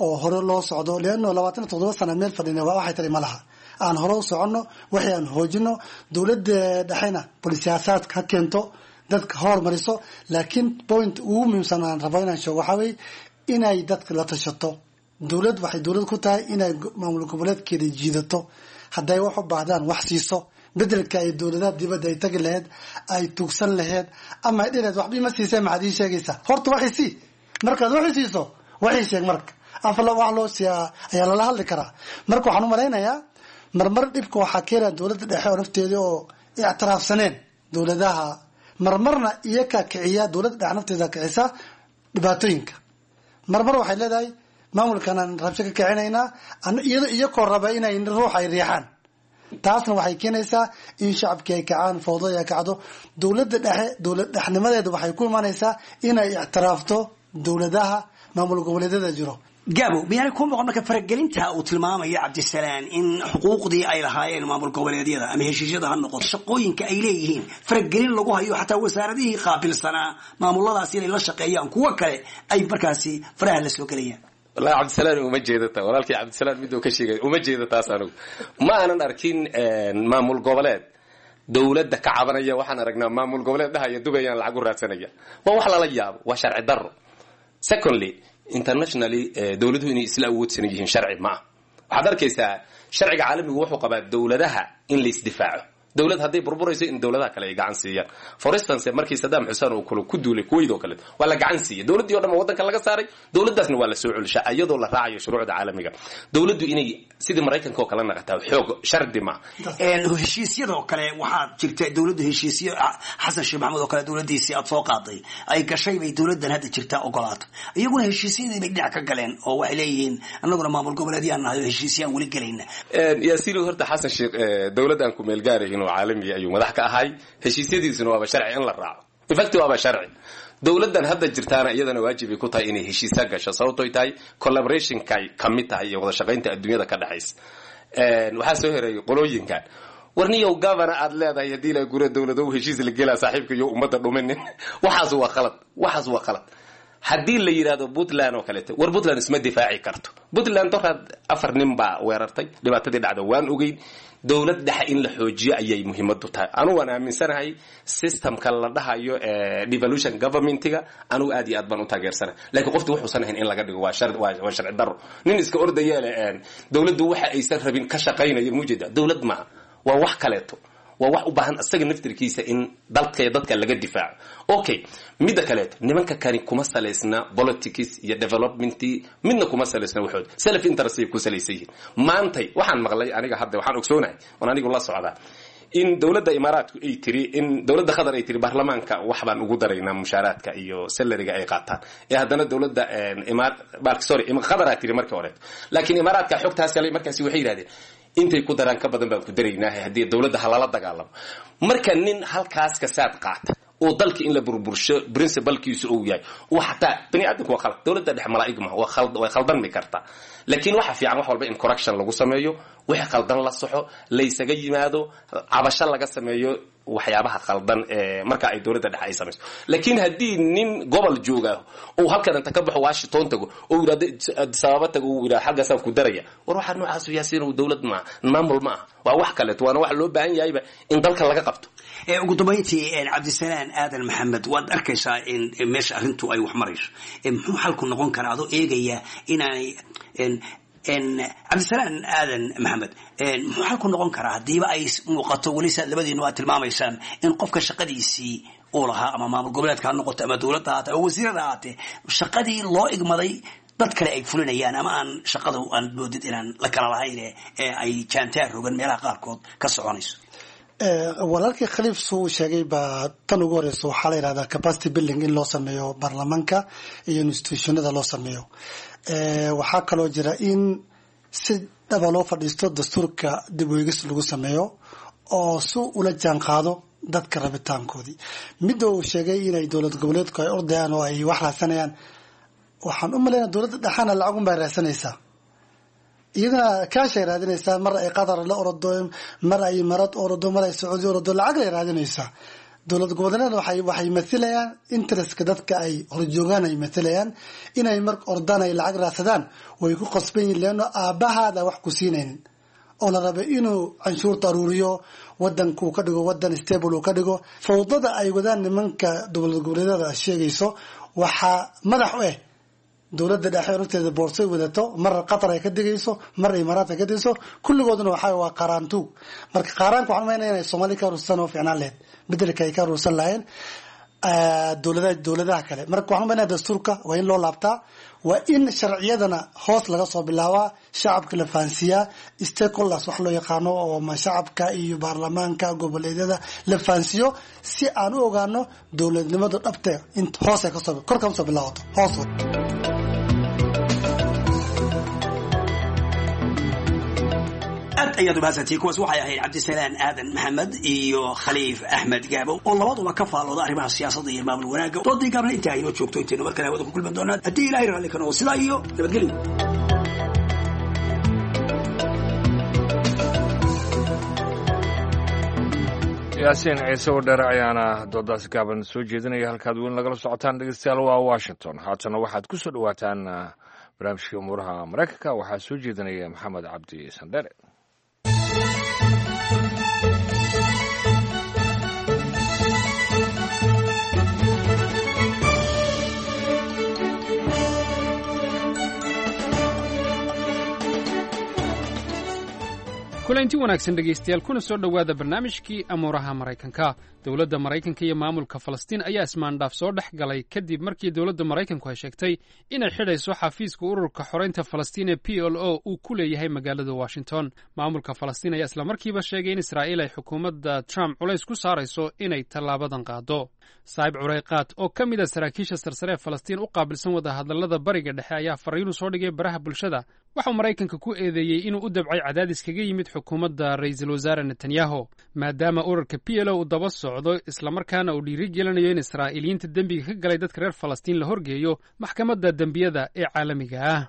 oo hore loo socdo leano labaatan iyo toddoba sano meel fadhina waa waxay tari ma laha aan hore u soconno wixii aan hoojino dowladda dhexena bolisiyaasaad ka keento dadka hormariso laakiin point ugu muhiimsan aan rabo inaan sheego waxaa weeye inay dadka la tashato dowlad waxay dowlad ku tahay inay maamul goboleedkeeda jiidato hadday wax u baahdaan wax siiso bedelka ay dowladaha dibadda ay tagi lahayd ay tugsan lahayd ama ay dhireed waxba ima siisay maxaad ii sheegaysaa horta waxay sii markaad waxay siiso waxay sheeg marka afla wax loo siiyaa ayaa lala hadli karaa marka waxaan u malaynayaa marmar dhibka waxaa keenaya dowladda dhexe oo nafteeda oo ictiraafsaneen dowladaha marmarna iyaka kiciya dowladda dhexe nafteeda kicisa dhibaatooyinka marmar waxay leedahay maamulkanaan rabsho ka kicinaynaa iyado iyakoo raba inay ruux ay riixaan taasna waxay keenaysaa in shacabkii ay kacaan fowdada ay kacdo dowladda dhexe dowlad dhexnimadeeda waxay ku imanaysaa inay ictiraafto dowladaha maamul goboleedyada jiro gaabo miyaanay ku muuqan marka faragelinta uu tilmaamayo cabdisalaan in xuquuqdii ay lahaayeen maamul goboleedyada ama heshiisyada ha noqoto shaqooyinka ay leeyihiin faragelin lagu hayo xataa wasaaradihii qaabilsanaa maamuladaas inay la shaqeeyaan kuwo kale ay markaasi faraha la soo gelayaan wallahi cabdisalaan uma jeedata walaalkii cabdisalaan miduu ka sheegay uma jeedataas anigu ma aanan arkin maamul goboleed dowladda ka cabanaya waxaan aragnaa maamul goboleed dhahaya dubayaan lacag u raadsanaya waa wax lala yaabo waa sharci darro secondly internationally dowladuhu inay isla awoodsan yihiin sharci ma ah waxaad arkaysaa sharciga caalamigu wuxuu qabaa dowladaha in la isdifaaco dowlad hadday burburayso in dowladaha kale ay gacan siiyaan for instance markii Saddam Hussein uu kula ku duulay Kuwait oo kale waa la gacan siiyay dowladii oo dhan wadanka laga saaray dowladaasna waa la soo culishay ayadoo la raacayo shuruucda caalamiga dowladdu inay sidii Mareykanka oo kale naqataa xoog shardi ma een heshiisyada oo kale waxa jirta dowladda heshiisyo Xasan Sheikh Maxamed oo kale dowladiisii aad soo qaaday ay gashay bay dowladan hadda jirta ogolaato iyaguna heshiisyadii bay dhinac ka galeen oo waxay leeyihiin annaguna maamul goboleedyaan nahay heshiisyaan wali galayna een yaasiin horta Xasan Sheikh dowladan ku meel gaaray inuu caalami ayuu madax ka ahay heshiisyadiisuna waa sharci in la raaco in fact waa sharci dowladan hadda jirtaana iyadana waajib ay ku tahay inay heshiisa gasho sababtoo ay tahay collaboration kay kamid tahay iyo wada shaqaynta adduunyada ka dhaxaysa een waxa soo heray qolooyinkan warniyo governor aad leedahay hadii la gura dowladda uu heshiis la gelaa saaxiibka iyo ummadda dhumin waxaas waa qalad waxaas waa qalad hadii la yiraahdo Puntland oo kale war Puntland isma difaaci karto Puntland dorad afar nin baa weerartay dhibaatadii dhacday waan ogeyn dowlad dhexe in la xoojiyo ayay muhiimadu tahay anu waan aaminsanahay systemka la dhahayo ee devolution governmentiga anu aad iyo aad baan u taageersanahay laakiin qoftu wuxuu sanayn in laga dhigo waa sharci waa sharci darro nin iska ordaya ee dowladdu waxa aysan rabin ka shaqeynaya muujida dowlad ma waa wax kaleeto waa wax u baahan asaga naftirkiisa in dalka dadka laga difaaco okay midda kale nimanka kani kuma saleysna politics iyo development midna kuma saleysna waxood self interest ku saleysiin maantay waxaan maqlay aniga hadda waxaan ogsoonahay oo anigu la socdaa in dawladda imaaraadku ay tiri in dawladda Qatar ay tiri baarlamaanka wax baan ugu daraynaa mushaaraadka iyo salariga ay qaataan ee haddana dawladda imaar bark sorry im Qatar ay tiri markii hore laakiin imaaraadka xogtaas kale markaasi waxay yiraahdeen intay ku daraan ka badan baan ku daraynaa hadii dawladda halala dagaalamo marka nin halkaas ka saad qaata oo dalka in la burbursho principalkiisu uu yahay waxa taa bani aadamku waa khalad dawladda dhex malaa'ig ma waa khalad way khaldan mi karta laakiin waxa fiican wax walba in correction lagu sameeyo wixii khaldan la saxo la isaga yimaado cabasho laga sameeyo waxyaabaha khaldan ee marka ay dawladda dhex ay samayso laakiin hadii nin gobol jooga oo halkan inta ka baxo Washington tago oo yiraahdo sababa tago uu yiraahdo xagga saf ku daraya war waxa noocaas u yaasiin uu dawlad ma maamul ma waa wax kale waana wax loo baahan yahay in dalka laga qabto ee ugu dambeyntii Cabdisalaan Aadan Maxamed waad arkaysaa in meesha arintu ay wax marayso muxuu xalku noqon karaa adoo eegaya inaanay in in Cabdisalaan Aadan Maxamed muxuu xalku noqon karaa hadiiba ay muuqato waliisa labadiina waa tilmaamaysaan in qofka shaqadiisii oo lahaa ama maamul goboleedka ha noqoto ama dawladda ha oo wasiirada ha shaqadii loo igmaday dad kale ay fulinayaan ama aan shaqada aan boodid inaan la kala lahayn ee ay jaantaar rogan meelaha qaarkood ka soconayso walaalkii khaliif suu sheegay baa tan ugu horeysa waxaa la yidhahdaa capacity building in loo sameeyo baarlamaanka iyo institutionada loo sameeyo waxaa kaloo jira in si dhaba loo fadhiisto dastuurka dib u eegis lagu sameeyo oo si ula jaan qaado dadka rabitaankoodii midda uu sheegay inay dowlad goboleedku ay ordayaan oo ay wax raadsanayaan waxaan u malaynaa dowladda dhexaana lacagun bay raadsanaysaa iyadana kaashay raadinaysaa mar ay qatar la orado mar ay marad orado mar ay sacuudi orado lacag lay raadinaysaa dowlad goboleedyada waxay waxay mathalayaan interestka dadka ay horjoogaan ay mathalayaan inay mar ordaan ay lacag raadsadaan way ku qasban yihiin leano aabahaada wax ku siinaynin oo la rabo inuu canshuurta aruuriyo wadanku ka dhigo wadan stable uu ka dhigo fawdada ay wadaan nimanka dowlad goboleedyada sheegayso waxaa madax u ah dowladda dhexe runteeda boorsay wadato mar qatar ay ka digayso mar imaaraat ay ka digayso kulligooduna waxaa waa qaaraantuug marka qaaraanka waxaan umaynaya inay soomaali ka ruursan oo fiicnaan lahayd bedelka ay ka ruursan lahayn dowladaha dowladaha kale marka waxaan umaynaya dastuurka waa in loo laabtaa waa in sharciyadana hoos laga soo bilaabaa shacabka la fahansiiyaa stakeholders wax loo yaqaano oo ma shacabka iyo baarlamaanka goboleedyada la fahansiiyo si aan u ogaano dowladnimada dhabta in hoos ay kasoo kor ka soo bilaabato hoos aad ayaad umahadsantihiin kuwaas waxay ahayd cabdisalaan aadan maxamed iyo khaliif axmed gaabo oo labaduba ka faalooda arrimaha siyaasadda iyo maamul wanaagga doodii gaabna intaa aynoo joogto intaynu mar kale hawada ku kulman doonaan haddii ilaahay raalli ka noqo sidaa iyo nabadgelyo yaasiin ciise wadheere ayaana doodaas gaaban soo jeedinaya halkaad weyn lagala socotaan dhegeystayaal waa washington haatana waxaad ku soo dhawaataan barnaamijkii umuuraha maraykanka waxaa soo jeedinaya maxamed cabdi sandheere kulanti wanaagsan dhegaystayaal kuna soo dhowaada barnaamijkii amuuraha maraykanka dowladda maraykanka iyo maamulka falastiin ayaa ismaandhaaf soo dhex galay kadib markii dowladda maraykanku ay sheegtay inay xidhayso xafiiska ururka xoraynta falastiin ee p l o uu ku leeyahay magaalada washington maamulka falastiin ayaa islamarkiiba sheegay in israa'iil ay xukuumadda trump culays ku saarayso inay tallaabadan qaado saa'ib curayqaad oo ka mid a saraakiisha sarsare ee falastiin u qaabilsan wadahadallada bariga dhexe ayaa fariinu soo dhigay baraha bulshada waxauu maraykanka ku eedeeyey inuu u dabcay cadaadis kaga yimid xukuumadda ra'iisul wasaare netanyahu maadaama ururka p l o uu daba socdo islamarkaana uu dhiiri gelinayo in israa'iiliyiinta dembiga ka galay dadka reer falastiin la horgeeyo maxkamadda dembiyada ee caalamiga ah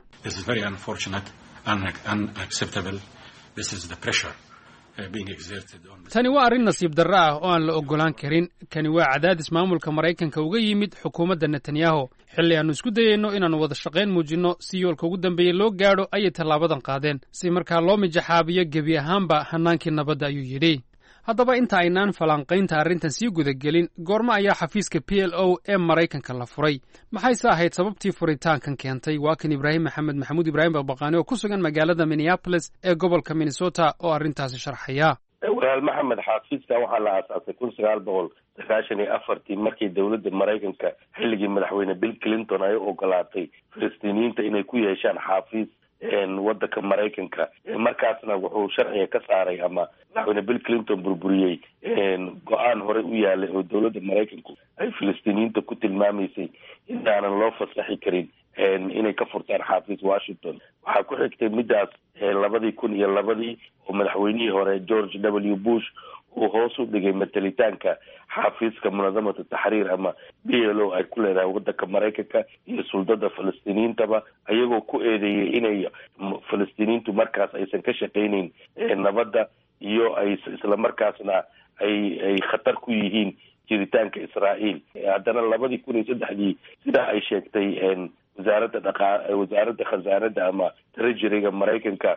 tani waa arrin nasiib darro ah oo aan la oggolaan karin kani waa cadaadis maamulka maraykanka uga yimid xukuumadda netanyahu xilli aannu isku dayayno inaannu wada shaqayn muujinno si yoolka ugu dambeeya loo gaadho ayay tallaabadan qaadeen si markaa loo mijaxaabiyo gebi ahaanba hannaankii nabadda ayuu yidhi haddaba inta aynaan falanqaynta arrintan sii gudagelin goormo ayaa xafiiska p l o ee maraykanka la furay maxayse ahayd sababtii furitaankan keentay waa kan ibraahim maxamed maxamuud ibraahim baqbaqaani oo ku sugan magaalada minneapolis ee gobolka minnesota oo arrintaasi sharxaya walaal maxamed xafiiska waxaa la aasaasay kun sagaal boqol sagaashan iyo afartii markii dowladda maraykanka xilligii madaxweyne bill clinton ay u ogolaatay falastiiniyiinta inay ku yeeshaan xafiis wadanka maraykanka markaasna wuxuu sharciga ka saaray ama madaxweyne bill clinton burburiyey go-aan horey u yaalay oo dowladda maraykanku ay falastiiniyiinta ku tilmaamaysay inaanan loo fasaxi karin inay ka furtaan xafiis washington waxaa ku xigtay midaas labadii kun iyo labadii oo madaxweynihii hore george w bush uu hoos u dhigay matalitaanka xafiiska munadamata taxriir ama b l o ay ku leedahay wadanka maraykanka iyo suldada falastiiniyiintaba ayagoo ku eedeeyey inay falastiiniyiintu markaas aysan ka shaqayneyn nabadda iyo ay islamarkaasna ay ay khatar ku yihiin jiritaanka israa'iil haddana labadii kun iyo saddexdii sidaa ay sheegtay wasaaradda dhaqa wasaaradda khasaanada ama treasuryga maraykanka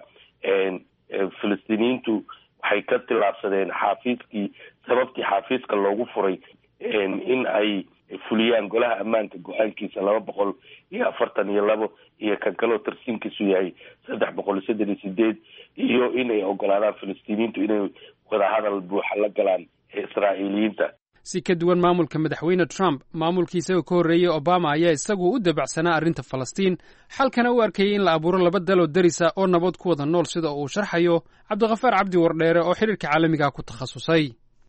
falastiiniyiintu waxay ka tilaabsadeen xafiiskii sababtii xafiiska loogu furay in ay fuliyaan golaha ammaanka go-aankiisa laba boqol iyo afartan iyo labo iyo kan kaloo tarsiinkiisu yahay saddex boqol iyo soddon iyo sideed iyo inay ogolaadaan falastiiniyiintu inay wadahadal buuxa la galaan israa'iiliyiinta si ka duwan maamulka madaxweyne trump maamulkii isagoo ka horreeyey obama ayaa isagu u dabacsanaa arrinta falastiin xalkana u arkayay in la abuuro laba daloo darisa oo nabad ku wada nool sida uu sharxayo cabdikafaar cabdi wardheere oo xiriirka caalamiga ku takhasusay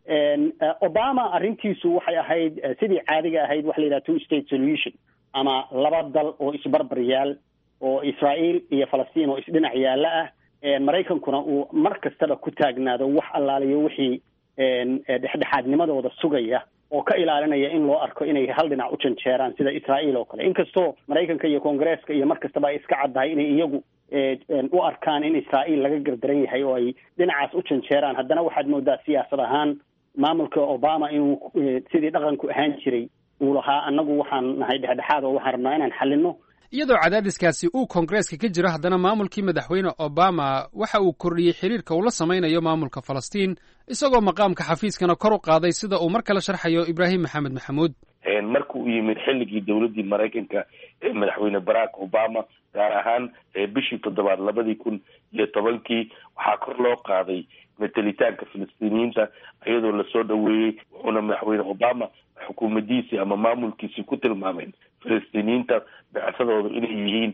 obama arrintiisu waxay ahayd sidii caadiga ahayd waxa la yidhaha two state solution ama laba dal oo isbarbar yaal oo israa'iil iyo falastiin oo isdhinac yaalla ah maraykankuna uu mar kastaba ku taagnaado wax allaaliyo wixii dhexdhexaadnimadooda sugaya oo ka ilaalinaya in loo arko inay hal dhinac u janjeeraan sida israa'iil oo kale inkastoo maraykanka iyo koongareeska iyo mar kastaba ay iska caddahay inay iyagu u arkaan in israa'iil laga gardaran yahay oo ay dhinacaas u janjeeraan haddana waxaad moodaa siyaasad ahaan maamulka obama inuu sidii dhaqanku ahaan jiray uu lahaa annagu waxaan nahay dhexdhexaad oo waxaan rabnaa inaan xalino. iyadoo cadaadiskaasi uu koongareeska ka jiro haddana maamulkii madaxweyne obama waxa uu kordhiyey xiriirka uu la samaynayo maamulka falastiin isagoo maqaamka xafiiskana kor u qaaday sida uu mar kale sharxayo ibraahim maxamed maxamuud. marka uu yimid xilligii dowladdii maraykanka ee madaxweyne barack obama gaar ahaan bishii toddobaad labadii kun iyo tobankii waxaa kor loo qaaday metelitaanka filistiiniyiinta iyadoo lasoo dhaweeyey wuxuuna madaxweyne obama xukuumadiisii ama maamulkiisii ku tilmaameen filistiiniyiinta bicsadooda inay yihiin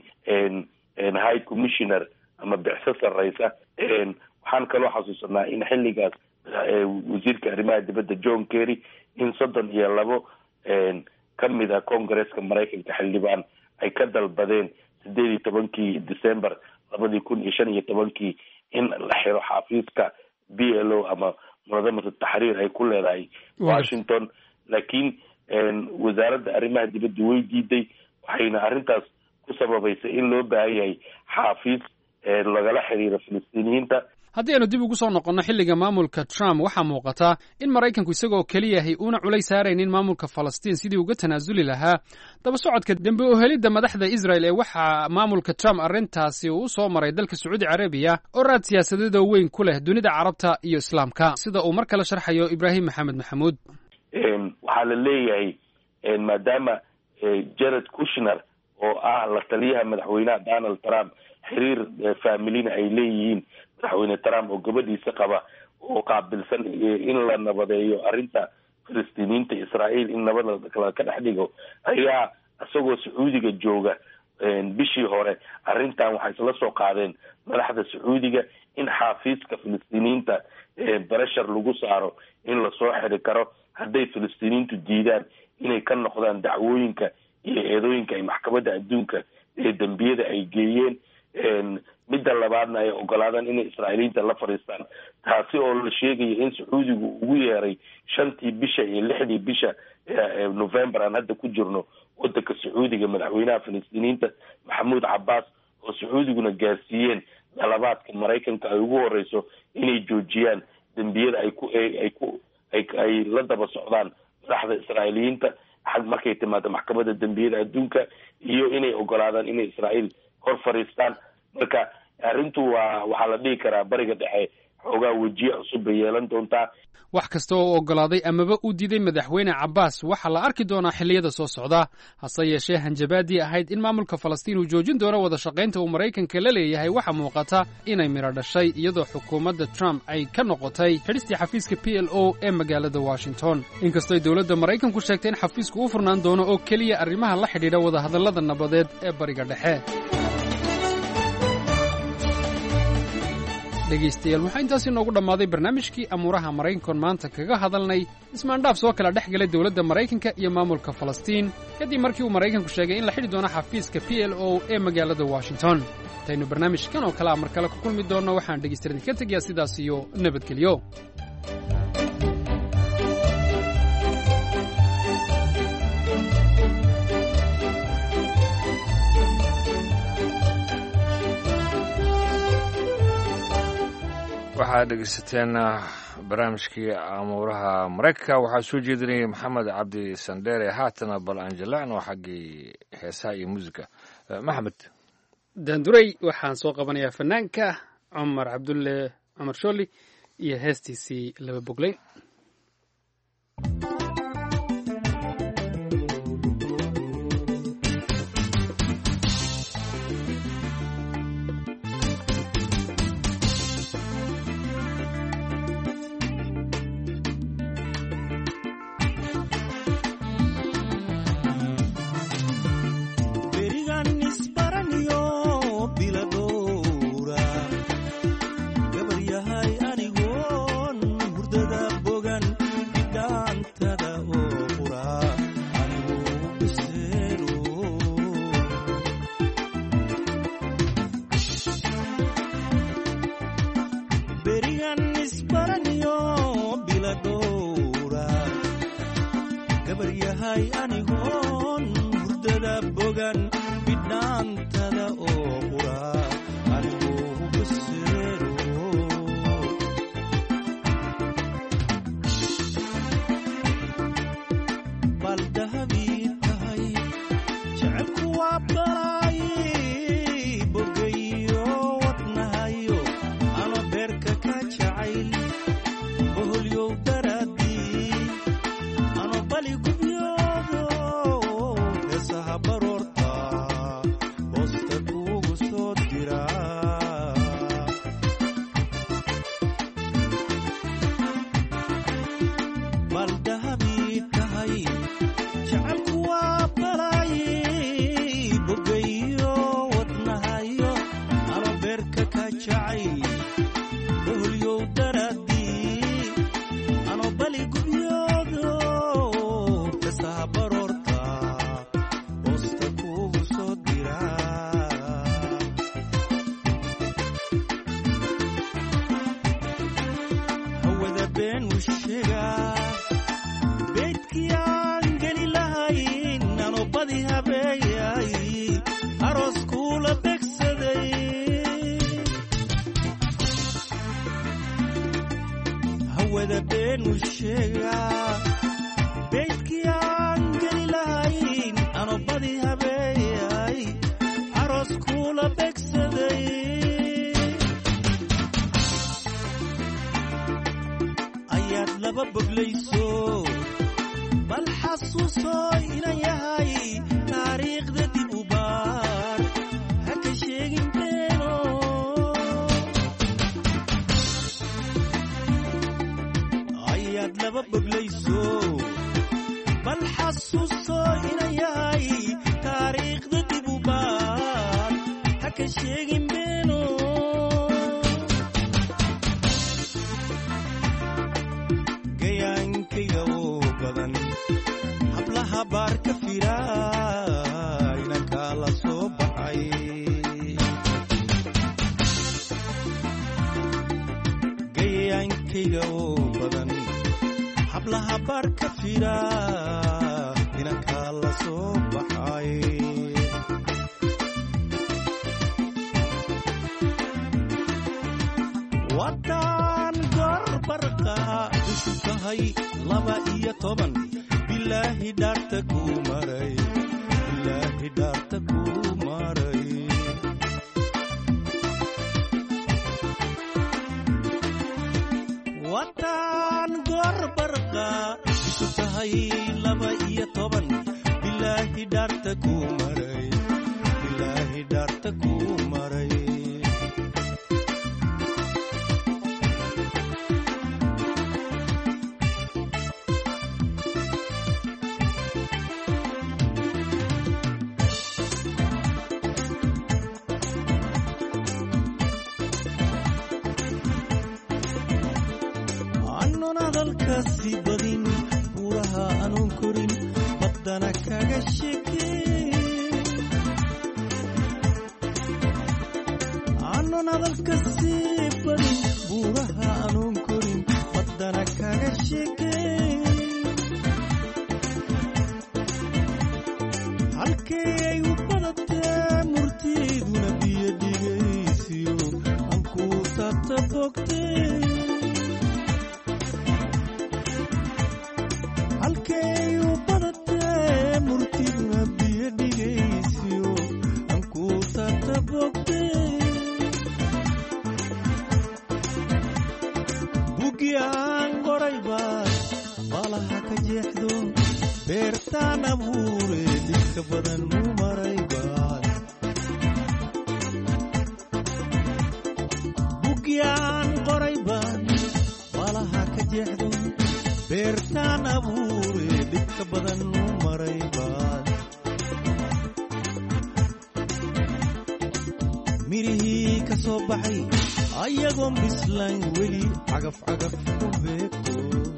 high commissioner ama bicso sarreysa. waxaan kaloo xasuusanaa in xilligaas wasiirka arrimaha dibadda john kerry in soddon iyo labo ka mid a congaresska maraykanka xildhibaan ay ka dalbadeen sideed iyo tobankii december labadii kun iyo shan iyo tobankii in la xiro xafiiska b l o ama munadamatu taxriir ay ku leedahay washington, laakiin wasaaradda arrimaha dibadda way diiday waxayna arrintaas ku sababaysay in loo baahan yahay xaafiis lagala xiriiro filistiiniyiinta. haddii aynu dib ugu soo noqonno xilliga maamulka Trump waxaa muuqata in Maraykanku isagoo keliyahay uuna culays saaraynin maamulka Falastiin sidii uga tanaasuli lahaa daba socodka dambe oo helidda madaxda Israel ee waxaa maamulka Trump arrintaasi uu soo maray dalka Sacuudi Carabiya oo raad siyaasadeed oo weyn ku leh dunida Carabta iyo Islaamka sida uu mar kale sharxayo Ibraahim Maxamed Maxamuud. waxaa la leeyahay maadaama Jared Kushner oo ah la taliyaha madaxweynaha Donald Trump xiriir familina ay leeyihiin madaxweyne Trump oo gabadhiisa qaba oo qaabilsan in la nabadeeyo arrinta filistiiniinta Israa'iil in nabad kala ka dhex dhigo ayaa isagoo Sacuudiga jooga bishii hore arrintan waxay isla soo qaadeen madaxda Sacuudiga in xafiiska filistiiniinta barashar lagu saaro in la soo xiri karo hadday filistiiniintu diidaan inay ka noqdaan dacwooyinka iyo eedooyinka ay maxkamadda adduunka ee dambiyada ay geeyeen. midda labaadna ay ogolaadaan inay israa'iiliinta la fadhiistaan taasi oo la sheegaya in sacuudigu ugu yeeray shantii bisha iyo lixdii bisha november aan hadda ku jirno wadanka sacuudiga madaxweynaha filistiiniinta maxamuud cabbaas oo sacuudiguna gaarsiiyeen dalabaadka maraykanka ay ugu horeyso inay joojiyaan dembiyada ay ku ay ku ay ay la daba socdaan madaxda israa'iiliyiinta xag markay timaado maxkamadda dembiyada adduunka iyo inay ogolaadaan inay israa'iil hor fadhiistaan. marka arrintu waa waxaa la dhihi karaa bariga dhexe xoogaa wejiye cusub bay yeelan doontaa. wax kasta oo ogolaaday amaba uu diiday madaxweyne Cabbaas waxaa la arki doonaa xilliyada soo socda hase yeeshee hanjabaadii ahayd in maamulka Falastiin uu joojin doono wada shaqaynta uu Maraykanka la leeyahay waxa muuqata inay miro dhashay iyadoo xukuumadda Trump ay ka noqotay xidhistii xafiiska P L O ee magaalada Washington inkastoo dowladda Maraykanku sheegtay in xafiisku uu furnaan doono oo keliya arrimaha la xidhiidha wada hadallada nabadeed ee bariga dhexe. dhegaystayaal waxaa intaasi noogu dhammaaday barnaamijkii amuuraha maraykankoon maanta kaga hadalnay ismaandhaaf soo kala dhex galay dowladda maraykanka iyo maamulka falastiin kadib markii uu maraykanku sheegay in la xidhi doono xafiiska P L O ee magaalada Washington. intaynu barnaamijkan oo kale a mar kale ku kulmi doonno waxaan dhegaystayaal idinka tegayaa sidaas iyo nabadgelyo. waxaad dhegeysateen barnaamijkii amuuraha maraykanka waxaa soo jeedinayay maxamed cabdi sandheere haatana bal anjelaano xaggii heesaha iyo muusica. maxamed daanduray waxaan soo qabanayaa fanaanka cumar cabdulle cumar shooli iyo heestiisii laba bogley. kula begsaday ayaad laba boglayso bal xasuuso inan yahay taariikhda dib u baar ha ka sheegin beeno ayaad laba boglayso bal xasuuso inan yahay taariikhda dib u baar ha ka sheegin beeno gayaankayga oo badan hablaha baar ka fira inankaa la soo baxay gayaankayga oo badan hablaha baar ka fira inankaa la soo baxay wadan gorbarqa isu tahay laba iyo toban bilaahi dhaarta kuu maray bilaahi dhaarta kuu maray wadan gorbarqa isu tahay laba iyo toban bilaahi dhaarta kuu maray bilaahi dhaarta kuu maray hadalkaasi badin buuraha anuun korin baddana kaga sheekeen anon hadalkaasi badin buuraha anuun korin baddana kaga sheekeen halkee ay u badatee murtiiduna biyo dhigaysiyo ankuu taabta bogtee halkay u badatee murtiduna biyo dhigaysiyo ankuu taabta bogtee bugi aan qoraybaad baalaha ka jeexdo beertaan abuure dhibka badan u maraybaad bugi aan qoraybaad baalaha ka jeexdo beertaan abuure dhibka badan u maraybaad mirihii ka soo baxay ayagoon bislayn weli cagaf cagaf ku beegto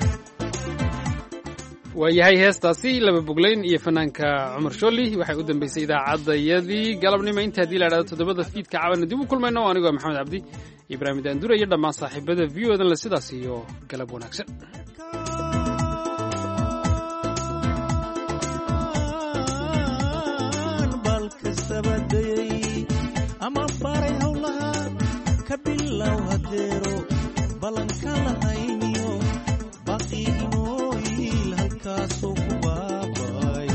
waayahay heestaasi laba boglayn iyo fanaanka cumar shooli waxay u dambeysay idaacaddayadii galabnimo inta haddii la idhahdo toddobada fiidka cawana dib u kulmayno anigoo maxamed cabdi ibraahim daandura iyo dhammaan saaxiibada v o dan le sidaas iyo galab wanaagsan balkastabadayay ama baray howlaha ka bilow hadeero ballanka lahayniyo baqi inooyiil halkaasoo ku baabay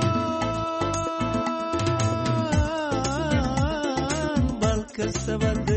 markaan balkastabada